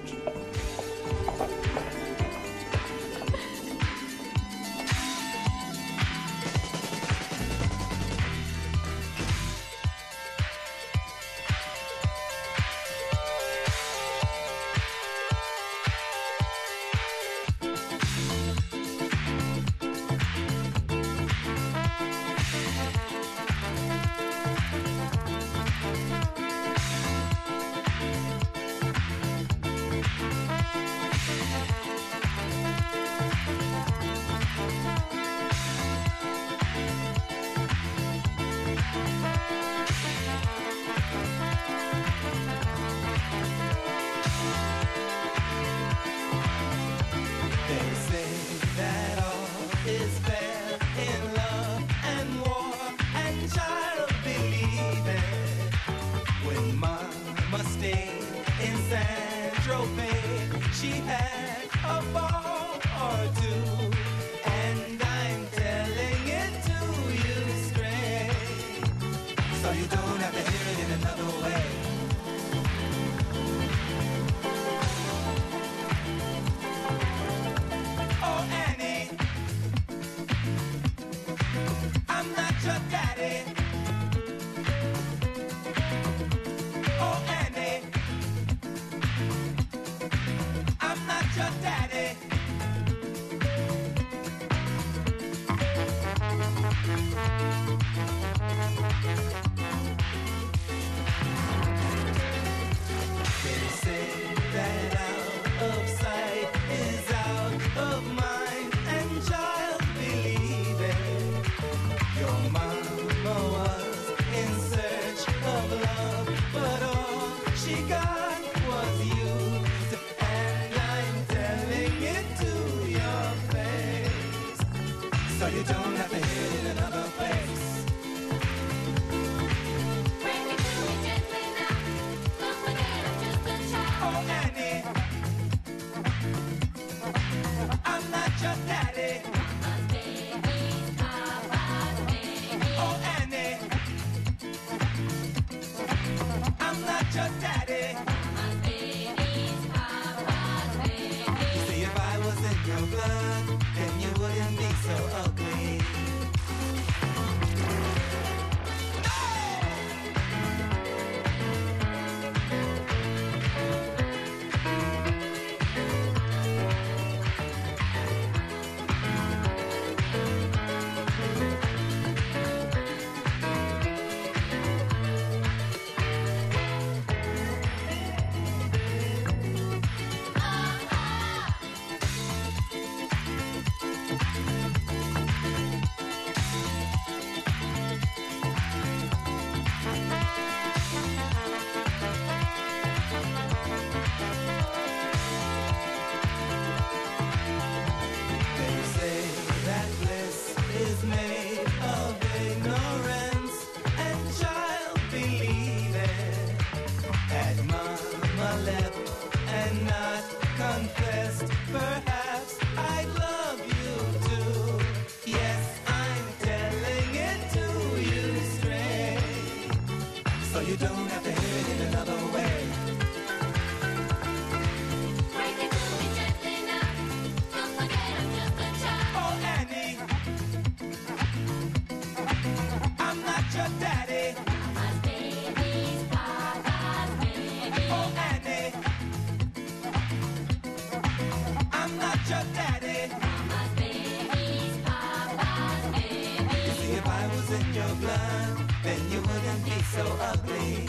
Your daddy. Mama's baby's Papa's baby. You see, if I was when you're blind, then you wouldn't be so ugly.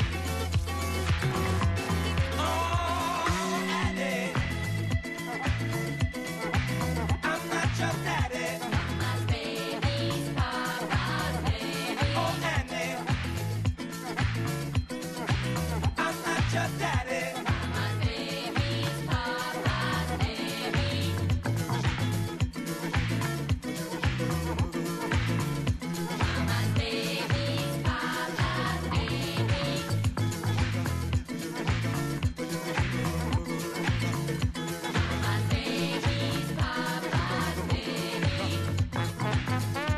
Oh, Annie, I'm not your daddy. Mama's baby's Papa's baby. Oh, Annie, I'm not your daddy. Mama's baby's Papa's baby. Mama's baby's Papa's baby. Mama's baby's Papa's baby.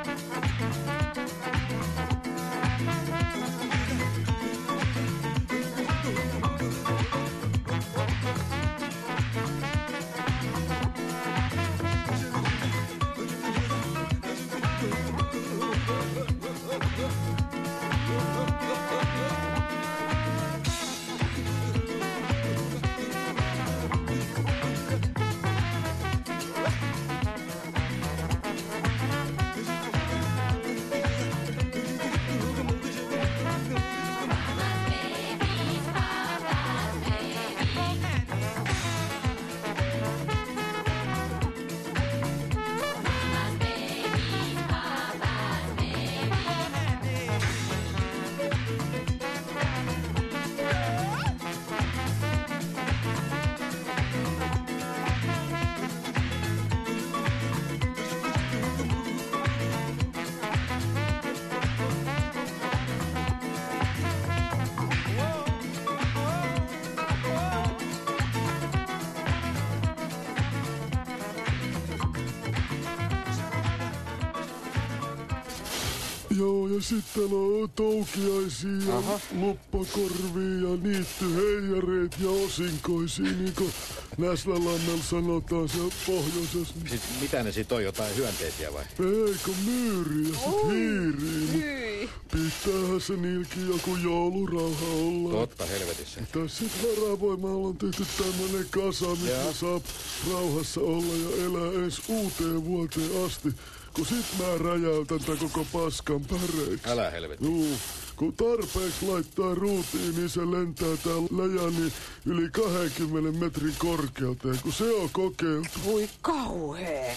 Joo, ja sitten täällä on toukiaisia, ja luppakorvia ja niittyheijareet ja osinkoisia, niin kuin Näslälannalla sanotaan siellä pohjoisessa. Siis mitä ne sit on, jotain hyönteisiä vai? Eikö myyriä ja sit hiiriä. Niin pitäähän se niilläkin joku joulurauha olla. Totta helvetissä. Tässä sit varavoimalla on tehty tämmönen kasa, missä saa rauhassa olla ja elää ensi uuteen vuoteen asti. Kun sit mä räjäytän tän koko paskan päreiksi. Älä helvetti. Juu, kun tarpeeksi laittaa ruutiin, niin se lentää tää läjäni yli kahdenkymmenen metrin korkeuteen, kun se on kokeiltu. Voi kauhee.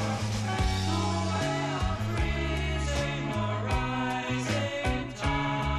Time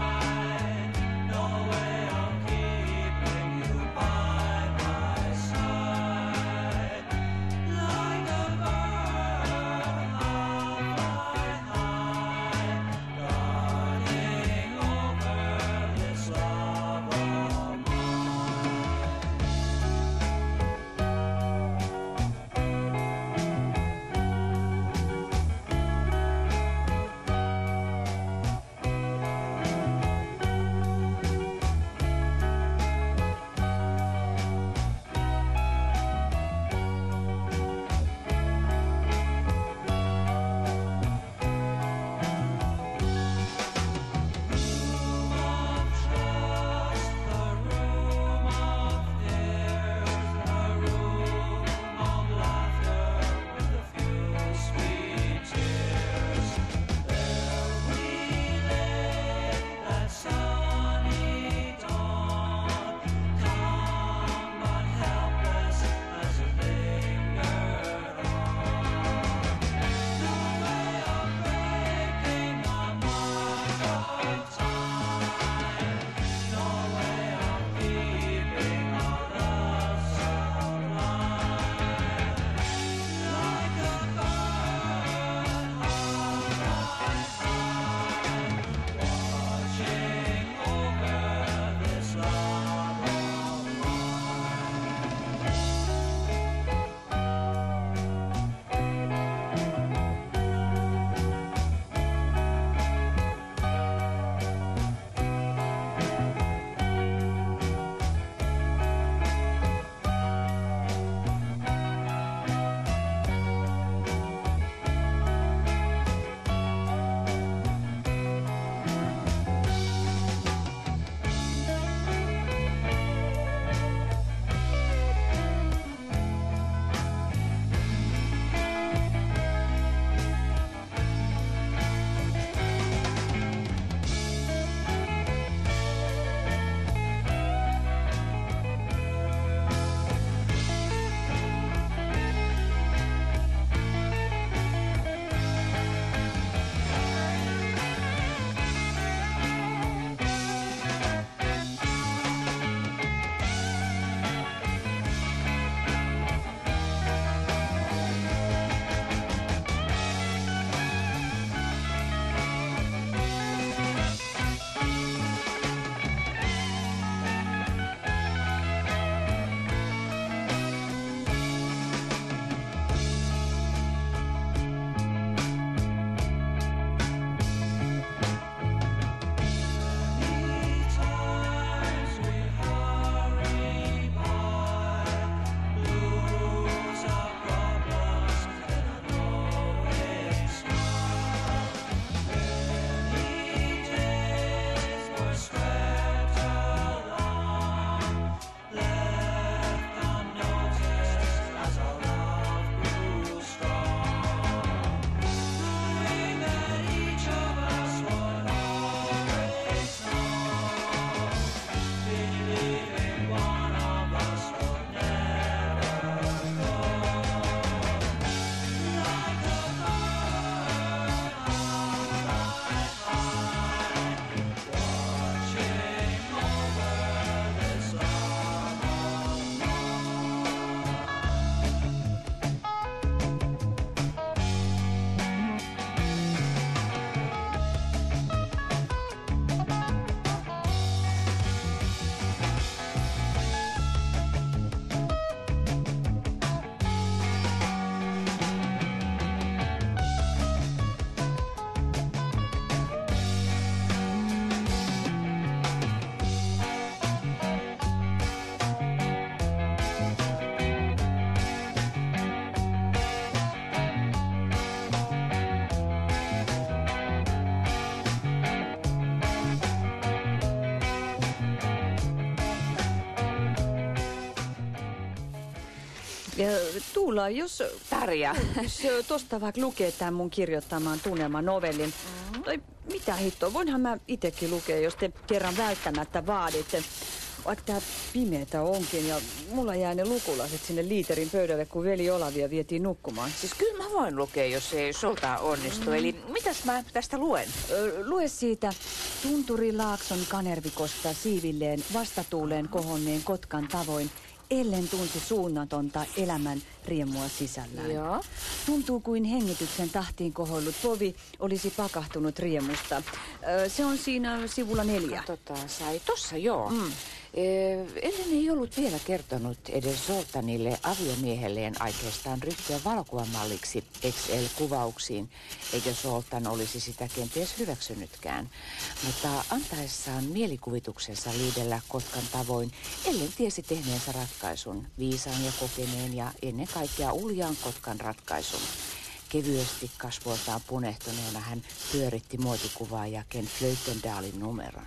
Ja, Tuula, jos... Tarja. Jos tosta vaikka lukee tämän mun kirjoittamaan tunnelman novellin. Mm-hmm. Tai mitä hittoa, voinhan mä itekin lukea, jos te kerran välttämättä vaaditte. Vaikka tää pimeetä onkin ja mulla jää ne lukulaset sinne liiterin pöydälle, kun veli Olavia vietiin nukkumaan. Siis kyllä mä voin lukea, jos ei sulta onnistu. Mm. Eli mitäs mä tästä luen? Ö, lue siitä. Tunturi Laakson kanervikosta siivilleen vastatuuleen kohonneen kotkan tavoin. Ellen tunsi suunnatonta elämän riemua sisällään. Joo. Tuntuu kuin hengityksen tahtiin kohollut povi olisi pakahtunut riemusta. Ö, se on siinä sivulla neljä. Tota, sai tossa, joo. Mm. Ellen ei ollut vielä kertonut edes Zoltanille aviomiehelleen aikeistaan ryhtyä valokuvamalliksi X L-kuvauksiin, eikä Zoltan olisi sitä kenties hyväksynytkään. Mutta antaessaan mielikuvituksensa liidellä Kotkan tavoin, Ellen tiesi tehneensä ratkaisun, viisaan ja kokeneen ja ennen kaikkea uljaan Kotkan ratkaisun. Kevyesti kasvoiltaan punehtuneena hän pyöritti muotikuvaa ja Ken Flötendalin numeron.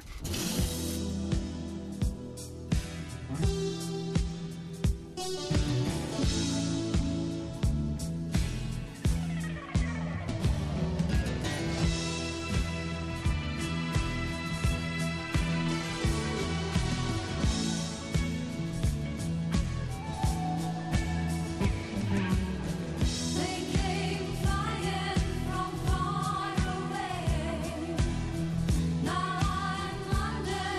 Now I'm London.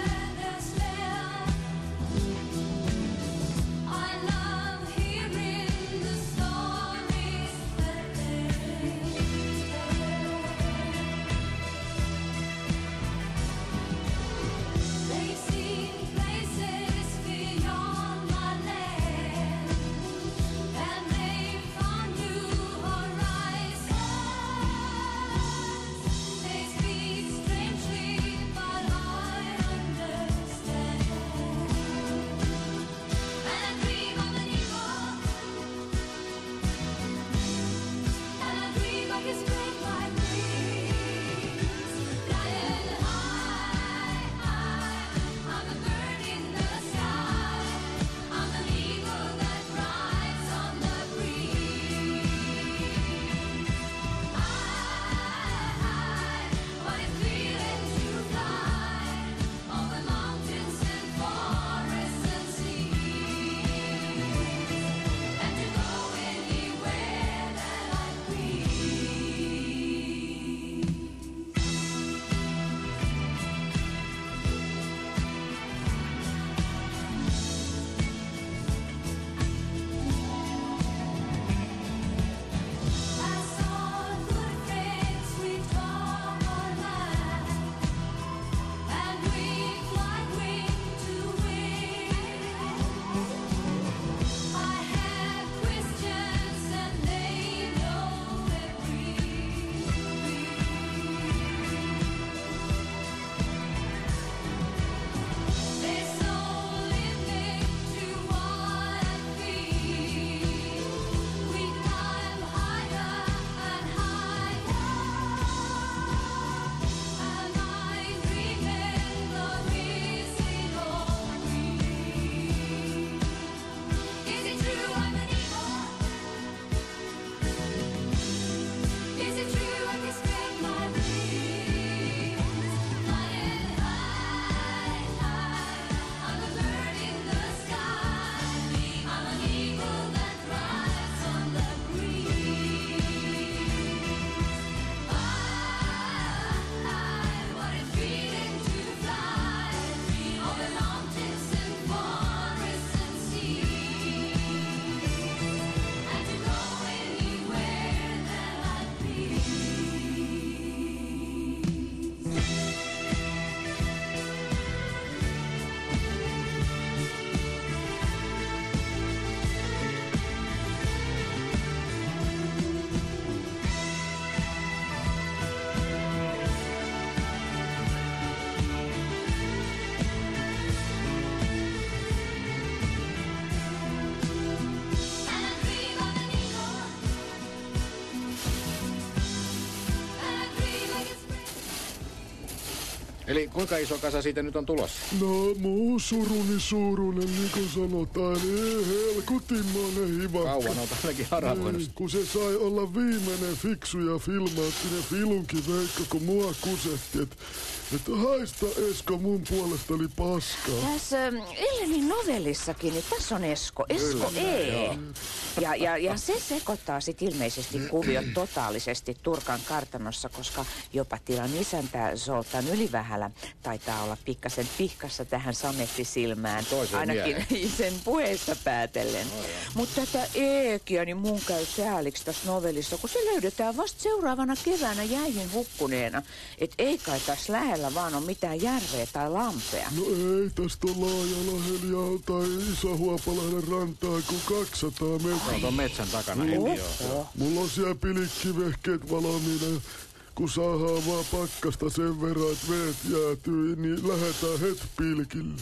Eli kuinka iso kasa siitä nyt on tulossa? No, muu suruni suurunen, niin kuin sanotaan. Ei helkutimoinen hiva. Kauan oot ainakin haravoinut. Kun se sai olla viimeinen fiksu ja filmaattinen filunkin Veikko, kun mua kusetti, että et haista Esko mun puolestani paskaa. Tässä Ellenin novellissakin, niin tässä on Esko. Esko E. Ja, ja, ja se sekoittaa sit ilmeisesti kuviot totaalisesti Turkan kartanossa, koska jopa tilan isäntä Zoltan Ylivähälä taitaa olla pikkasen pihkassa tähän samettisilmään. Toisen ainakin miehen. sen puheesta päätellen. No, mutta tätä Eekiä, niin mun käy sääliksi tässä novellissa, kun se löydetään vasta seuraavana keväänä jäihin hukkuneena. Et ei kai tässä lähellä vaan ole mitään järveä tai lampea. No ei tästä ole Laajalahden tai Iso-Huopalahden rantaa kuin kaksisataa metriä. Se on ton metsän takana heti, joo. Mulla on siellä pilikkivehkeet valmiina. Kun saadaan vaan pakkasta sen verran, että veet jäätyy, niin lähdetään het pilkille.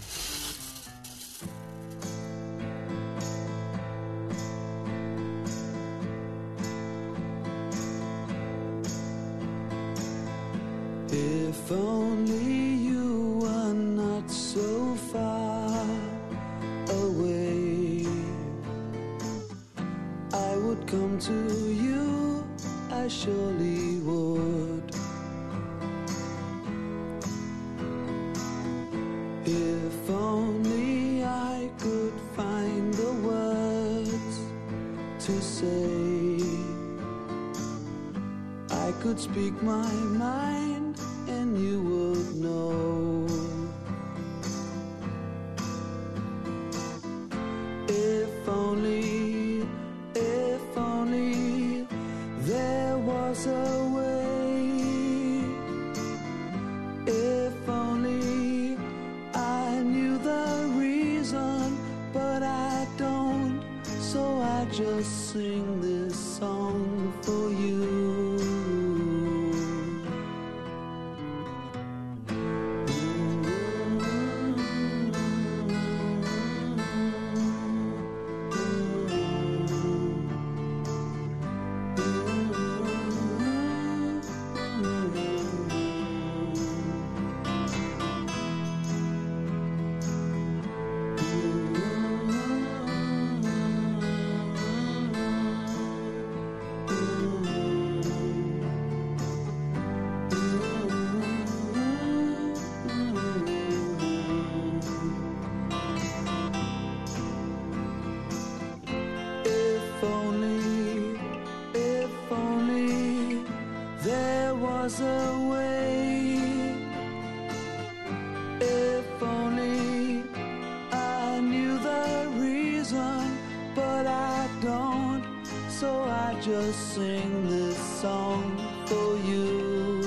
If only you were not so far away, I would come to you, I surely would. If only I could find the words to say, I could speak my mind and you would know. If only, if only there was a way. If only I knew the reason, but I don't, so I just sing this song for you. Was a way. If only I knew the reason, but I don't, so I just sing this song for you.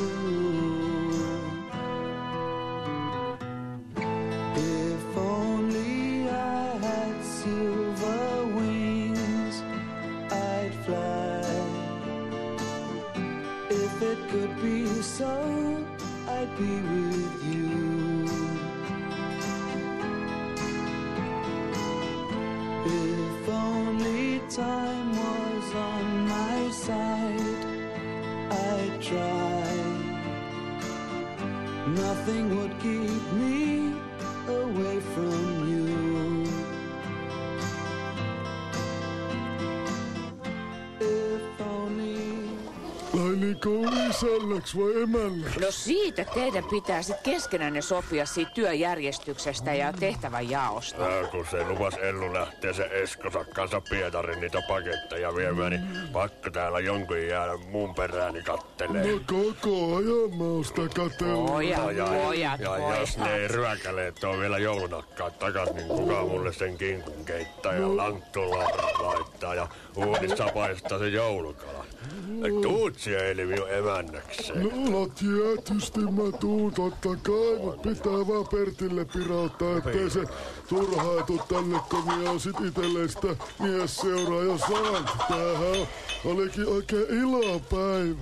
If only I had silver wings, I'd fly. If it could be so, I'd be with you. If only time was on my side, I'd try. Nothing would keep me away from you. If only. Lailiko isälläks vai emälläks? No siitä teidän pitää sit keskenänne sopia siitä työjärjestyksestä ja tehtävän jaosta. Ja kun se lupas Ellu lähtee se Eskonsa kanssa Pietarin niitä paketteja viemään, niin pakko täällä jonkun jäädä mun perääni kattelee. No koko ajan mä oon sitä katsellut. Pojat, ja, pojat, ja pojat. jos ne ei ryökäleet on vielä joulunakkaat takas, niin kuka mulle sen kinkun keittää ja lanttulaan laittaa ja uudissa paistaa se joulukala. Tuut siellä eli minun emännäkseen. No tietysti mä tuun totta kai, mut pitää vaan Pertille pirauttaa, ettei se turhaitu tänne, kun minä oon sit itelleen sitä miesseuraa jo saanut. Tämähän olikin oikein ilopäivä.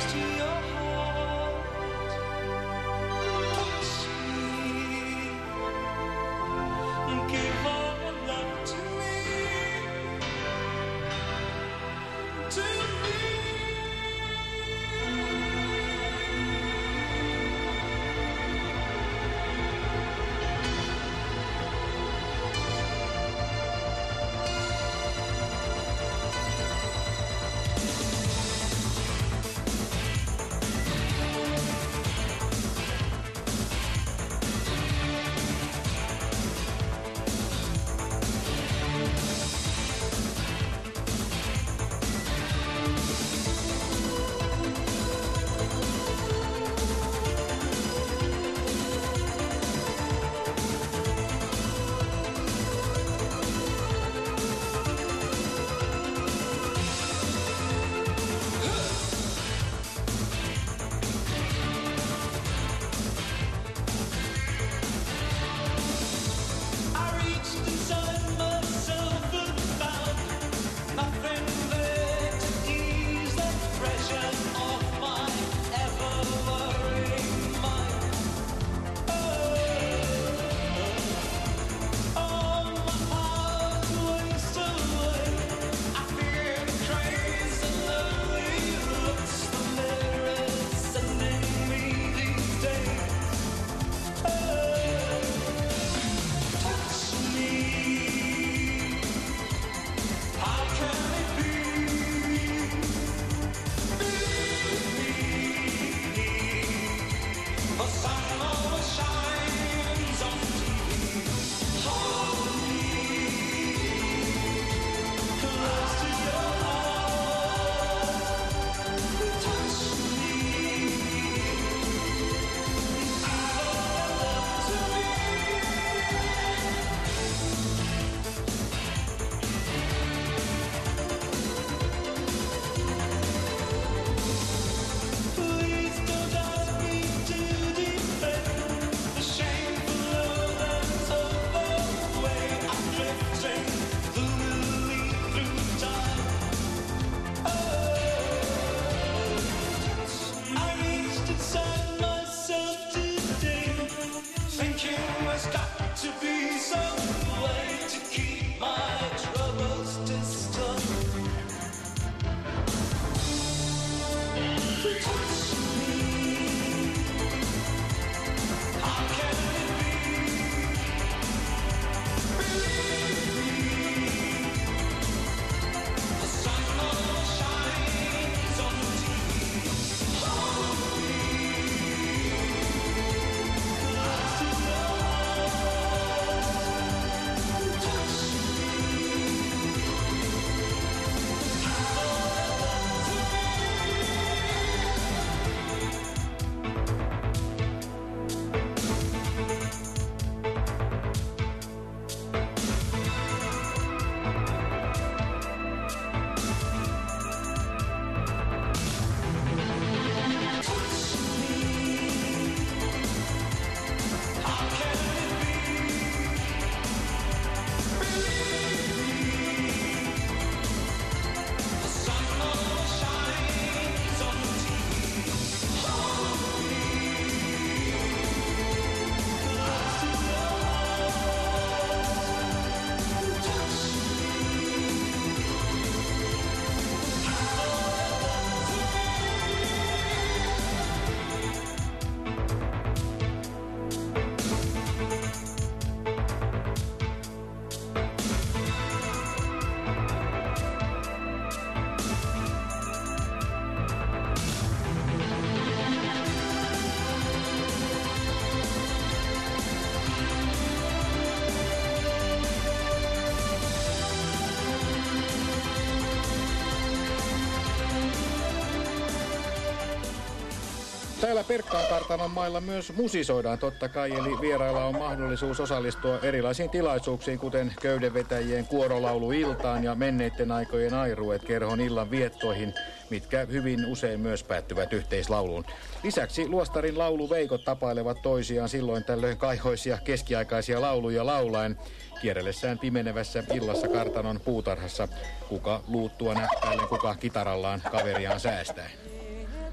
Täällä Perkkaan kartanon mailla myös musisoidaan totta kai, eli vierailla on mahdollisuus osallistua erilaisiin tilaisuuksiin, kuten köydenvetäjien kuorolauluiltaan ja menneiden aikojen airuet kerhon illan viettoihin, mitkä hyvin usein myös päättyvät yhteislauluun. Lisäksi luostarin lauluveikot tapailevat toisiaan silloin tällöin kaihoisia keskiaikaisia lauluja laulaen, kierrellessään pimenevässä illassa kartanon puutarhassa, kuka luuttua näppäillen, kuka kitarallaan kaveriaan säästäen.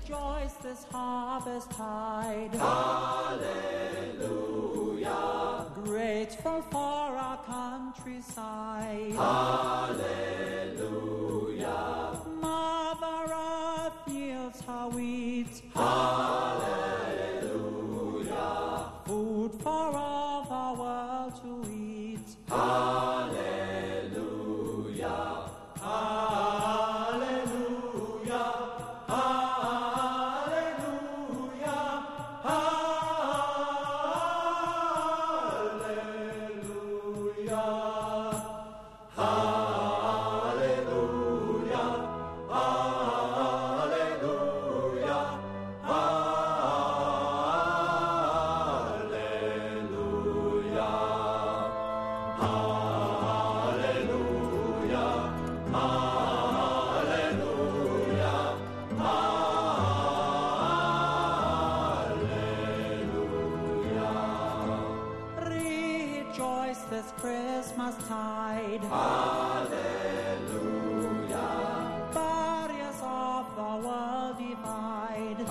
Rejoice this harvest tide. Hallelujah. Grateful for our countryside. Hallelujah. Mother Earth yields her wheat. Hallelujah. Food for all the world to eat. Hallelujah. Hallelujah. Hallelujah. Hallelujah. Hallelujah. Hallelujah. Rejoice this Christmas tide. Hallelujah. Barriers of the world divide.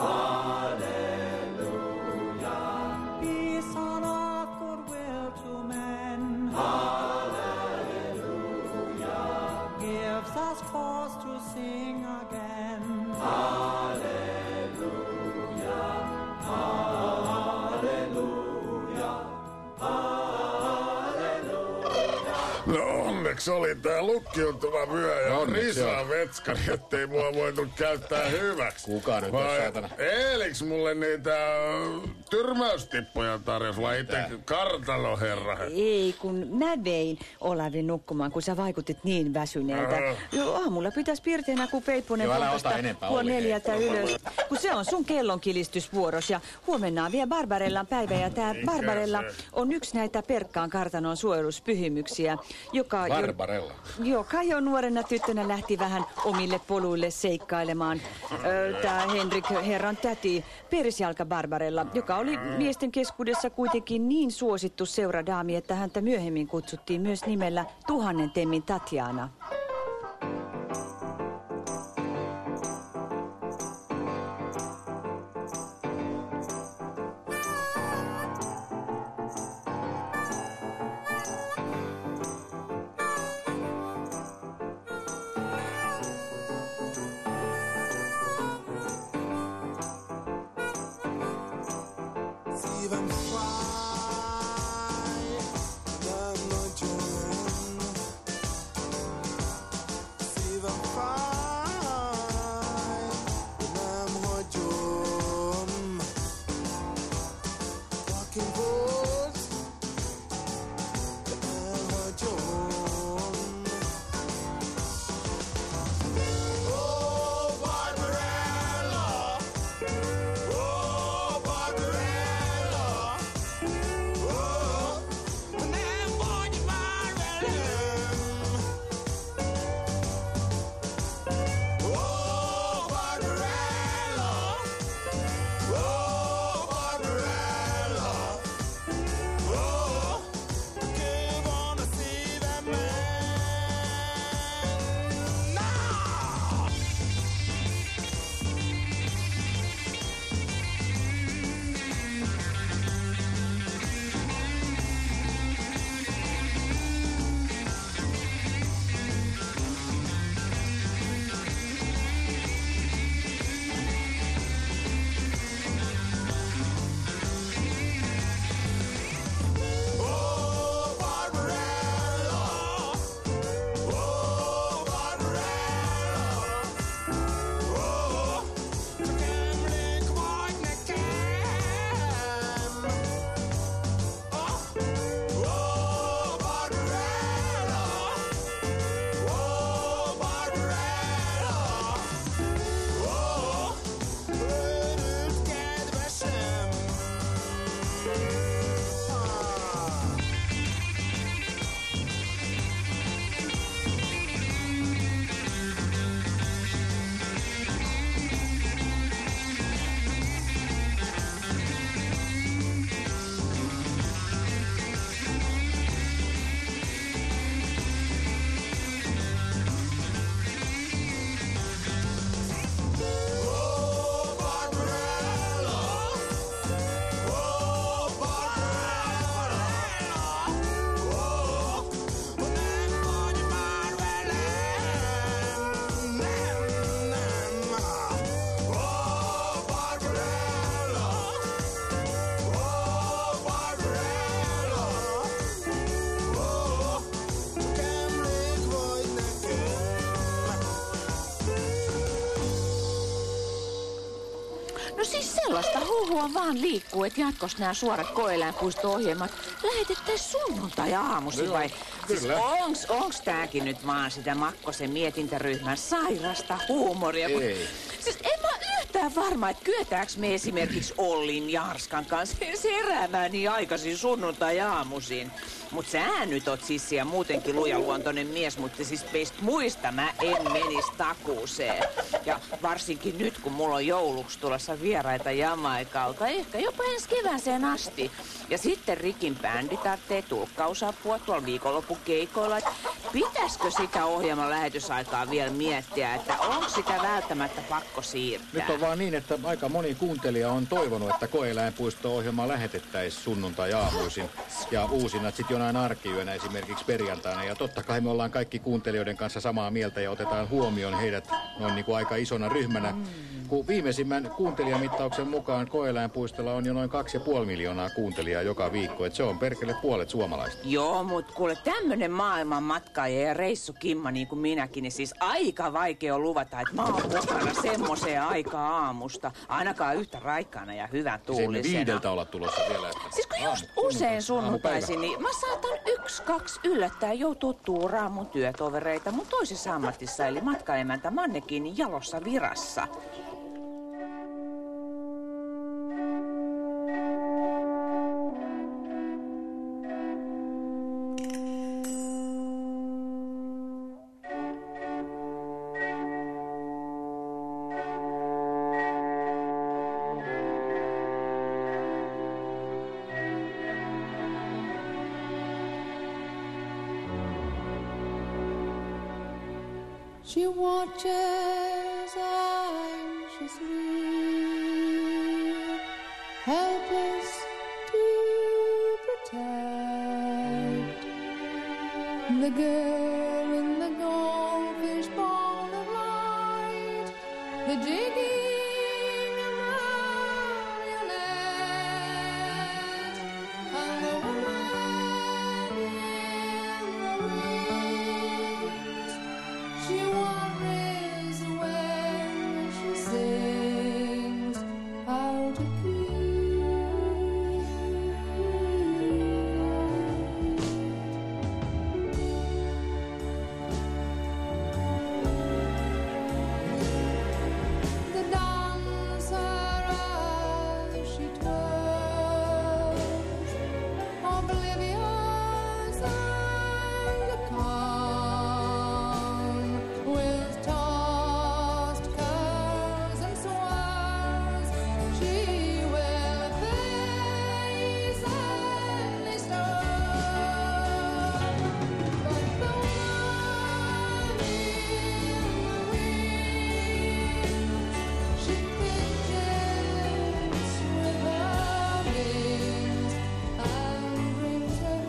Hallelujah. Peace on earth, goodwill to men. Hallelujah. Gives us cause to sing again. Hallelujah. Hallelujah. No onneksi oli tää lukkiutuva vyö ja Onneksi Risa vetskari, ettei mua voitu käyttää hyväksi. Kuka nyt on Vai saatana? Eeliks mulle niitä tyrmäystippuja tarjos vai itse kartanoherra? Ei, kun mä vein Olavin nukkumaan, kun sä vaikutit niin väsyneeltä. Ää. Joo, aamulla pitäis pirteenä, kun Peipponen Joo, älä pompasta ota enempää, puoli Olli, hei. neljältä ylös. Kun se on sun kellonkilistysvuoros ja huomenna on vielä Barbarellan päivä ja tää Mikä Barbarella se? on yksi näitä Perkkaan kartanon suojeluspyhimyksiä, joka, Barbarella. joka jo nuorena tyttönä lähti vähän omille poluille seikkailemaan. Ö, tää Henrik herran täti Persjalka Barbarella, joka oli miesten keskuudessa kuitenkin niin suosittu seuradaami, että häntä myöhemmin kutsuttiin myös nimellä Tuhannen temmin Tatjana. See them fly, the anointing. No siis sellaista huhua vaan liikkuu, että jatkos nämä suorat koeläinpuisto-ohjelmat lähetettäisiin sunnuntai-aamuisin vai? Siis onks, onks tääkin nyt vaan sitä Makkosen mietintäryhmän sairasta huumoria? Kun... Ei. Siis en mä yhtään varma, että kyetäänkö me esimerkiksi Ollin ja Arskan kanssa heräämään niin aikaisin sunnuntai-aamuisin. Mut sä nyt oot Sissi ja muutenkin lujaluontoinen mies, mutta siis meistä muista mä en menis takuuseen. Ja varsinkin nyt, kun mulla on jouluksi tulossa vieraita Jamaikalta, ehkä jopa ensi kevääseen asti. Ja sitten Rikin bändi tarvitsee tulkkausapua tuolla viikonloppukeikoilla. Pitäisikö sitä ohjelman lähetysaikaa vielä miettiä, että onko sitä välttämättä pakko siirtää? Nyt on vaan niin, että aika moni kuuntelija on toivonut, että koeläinpuisto-ohjelma lähetettäisiin sunnuntai-aamuisin. Ja uusinat sitten jonain arkiyönä esimerkiksi perjantaina. Ja totta kai me ollaan kaikki kuuntelijoiden kanssa samaa mieltä ja otetaan huomioon heidät noin niin kuin aika isona ryhmänä. Kun viimeisimmän kuuntelijamittauksen mukaan koeläinpuistolla on jo noin kaksi ja puoli miljoonaa kuuntelijaa joka viikko. Että se on perkele puolet suomalaista. Joo, mut kuule tämmönen maailman matkaaja ja reissukimma niin kuin minäkin, niin siis aika vaikea on luvata, että mä oon mukana semmoiseen aikaa aamusta. Ainakaan yhtä raikkaana ja hyvän tuulisena. Se ei viideltä olla tulossa vielä. Että... Siis kun just aamu, usein sunnuntaisin, niin mä saatan yksi, kaksi yllättäen joutua tuuraamaan mun työtovereita mun toisessa ammatissa, eli matkaemäntä Mannekiinin jalossa virassa. She watches anxiously, helpless to protect the girl in the goldfish ball of light, the jigging marionette, and the woman in the wings. She worries when she sings how to the dancer as she twirls, oblivious and calm, with tossed curls and swirls, she will face any storm. But the one in the wings, she fidgets with her wings and brings her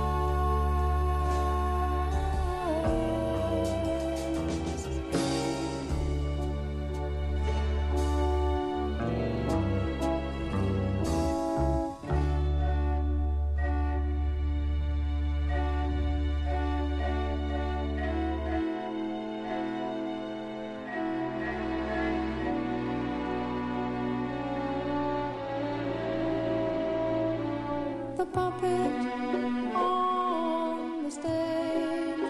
the puppet on the stage,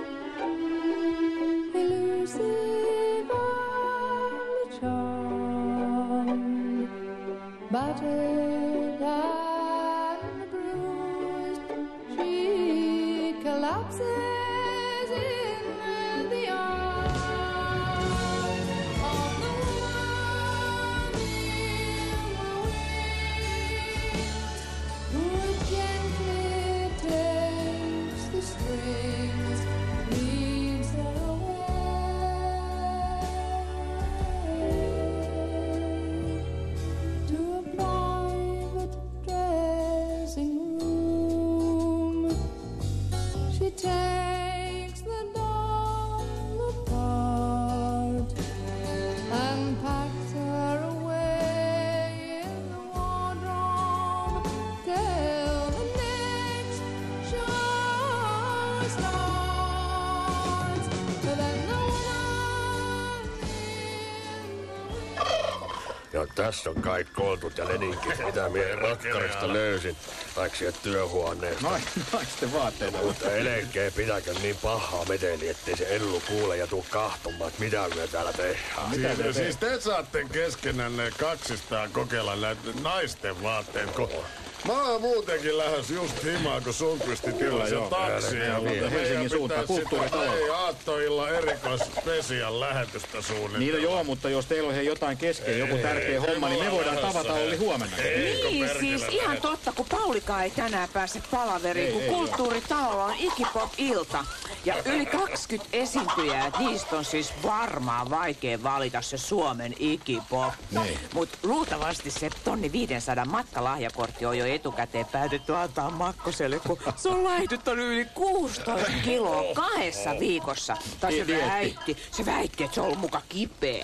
elusive and charmed, battered and bruised, she collapses in the arms of the one in the wings, who gently takes the strings, leads her away to a private dressing room. She takes tässä on kaikki koltut ja leninkit, mitä mie rakkarista löysin. Taik sieltä työhuoneesta. Noin, naisten vaatteita. Mutta elekkeen pitääkö niin pahaa meteli, ettei se Ellu kuule ja tuu kahtomaan, että mitä me täällä tehdään. Mitä te siis te saatte keskenänne kaksistaan kokeilla näitä naisten vaatteet, kun mä oon muutenkin lähes just himaa, kun Sundqvistin tilasi taksia. Kyllä, Helsingin suuntaan, kulttuuritalo. Ei aattoilla erikoisspesial lähetystä suunnitella. Niin no joo, mutta jos teillä on he jotain kesken, joku tärkeä homma, niin me voidaan tavata Olli huomenna. Niin, siis ihan totta, kun Paulika ei tänään pääse palaveriin, kun kulttuuritalolla on Igipop-ilta. Ja yli kaksikymmentä esiintyjää, että niistä on siis varmaan vaikea valita se Suomen Igipop. Mut luultavasti se tonni viisisataa matkalahjakortti on jo etukäteen päätetty antaa Makkoselle, kun se on laihdyttänyt yli kuusitoista kiloa kahdessa viikossa. Tai se väitti, se väitti, että se on ollut muka kipeä.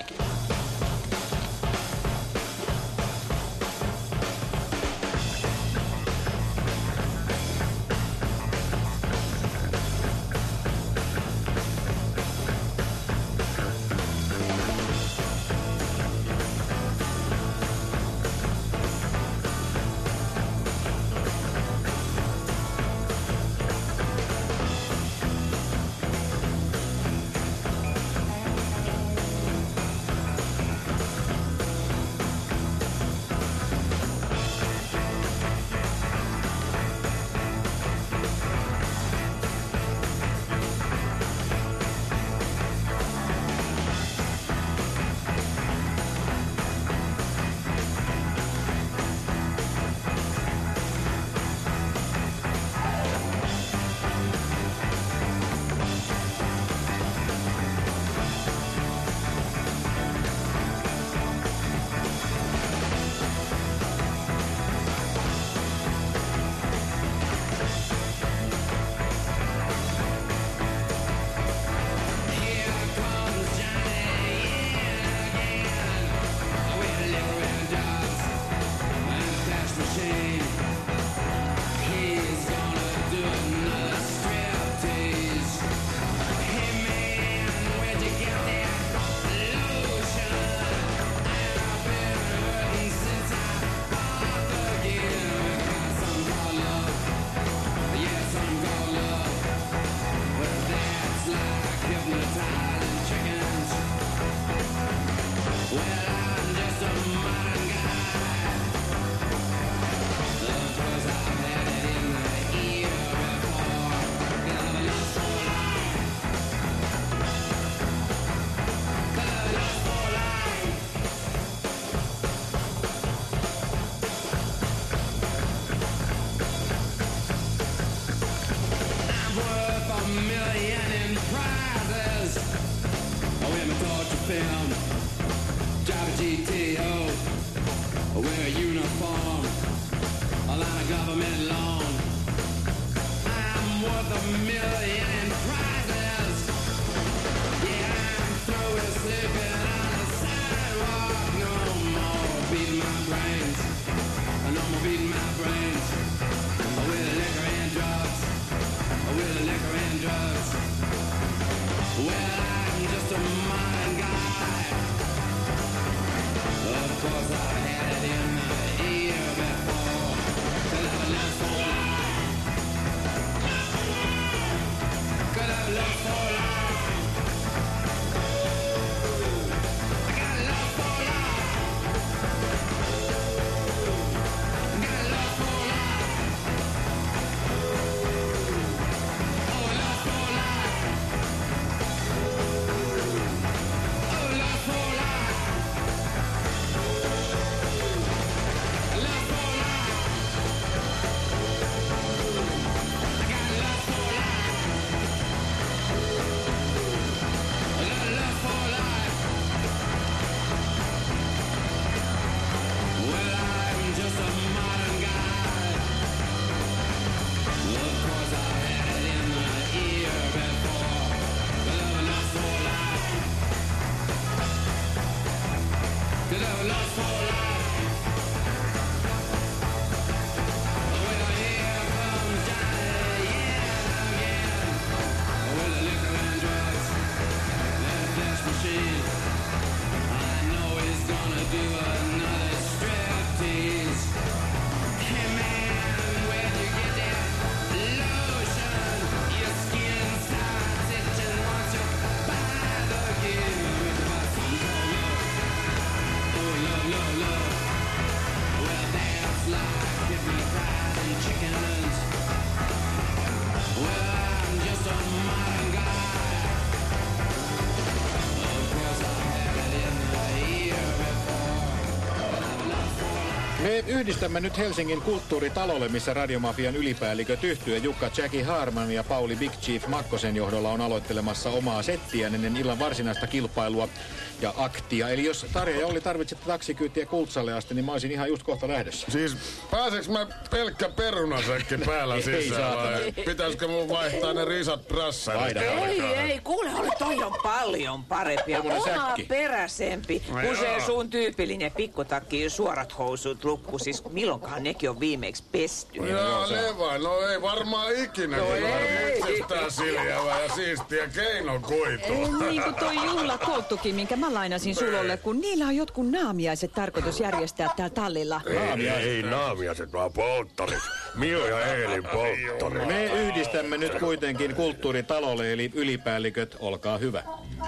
Me yhdistämme nyt Helsingin kulttuuritalolle, missä Radiomafian ylipäälliköt yhtye Jukka Jackie Harman ja Pauli Big Chief Makkosen johdolla on aloittelemassa omaa settiä ennen illan varsinaista kilpailua ja aktia. Eli jos Tarja ja Olli tarvitsette taksikyytiä Kultsalle asti, niin mä olisin ihan just kohta lähdössä. Siis pääseks mä pelkkä perunasäkki päällä Ei, sisään vai saatana. pitäisikö mun vaihtaa ne risat brassarit? Ei, ei, kuule, ole, toi on paljon parempi ja Tommonen omaa säkki. peräsempi No kuin se joo. sun tyypillinen pikkutakki, suorat housut, lukku. Siis milloinkaan nekin on viimeksi pesty. Jaa, Leva, no ei varmaan ikinä, kun ei. on itsestään siljävää ja siistiä keinokuitua. Niin kuin toi juhlakouttukin, minkä mä lainasin Sulolle, kun niillä on jotkut naamiaiset tarkoitus järjestää täällä tallilla. Ei, ei naamiaiset, vaan polttarit. Mio ja Eelin polttarit. Me yhdistämme nyt kuitenkin kulttuuritalolle, eli ylipäälliköt, olkaa hyvä.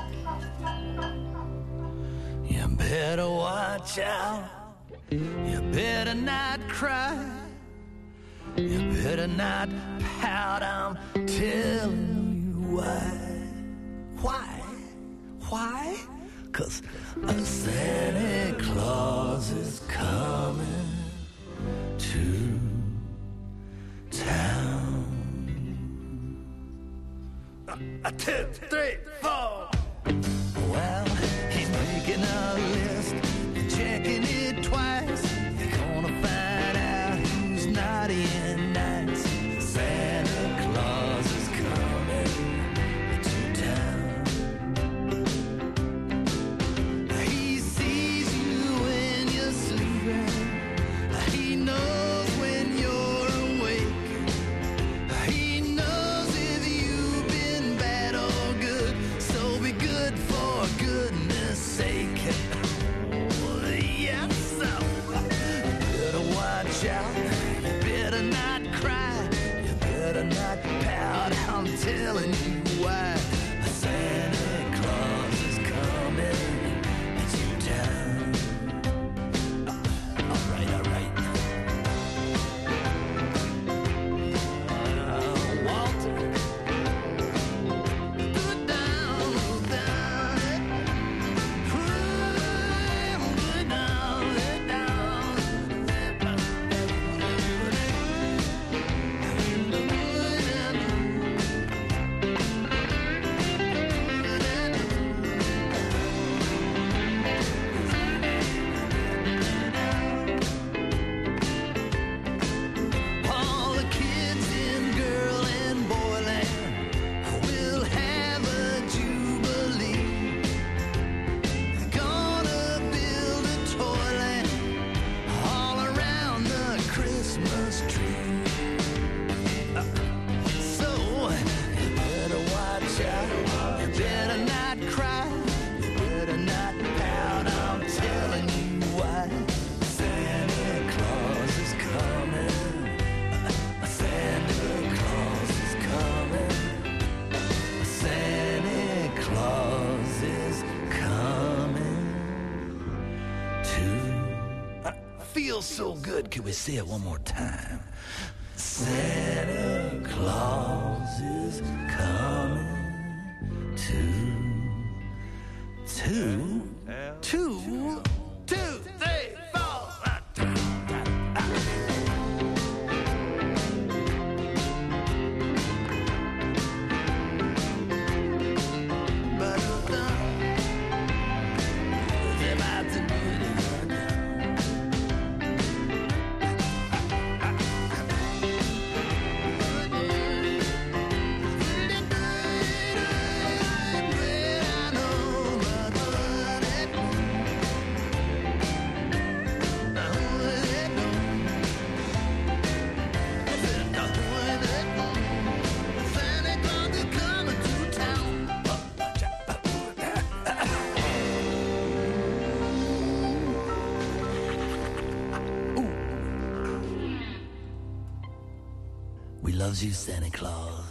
You better watch out. You better not cry. You better not pout. I'm telling you why. Why? Why? 'Cause a Santa Claus is coming to town. A two, three, four. Well, he's making a list, checking it twice. You're gonna find out who's naughty and nice. Santa Claus is coming to town. He sees you when you're sleeping. He knows when you're awake. He knows if you've been bad or good. So be good for goodness sake. Yes, so better watch out. You better not cry. You better not pout. I'm telling you why. Santa Claus is coming to town. All right, all right. Uh, Walter. Go down, go down. Go down, go all the kids in girl and boy land will have a jubilee. Gonna build a toyland all around the Christmas tree. So you better watch out. You better not cry. You better not pout. I'm telling you why. Santa Claus is coming. Santa Claus is coming. Santa Claus is coming to. Feels so good. Can we say it one more time? Santa Claus is coming to. Two, two, two, three, four. We loves you, Santa Claus.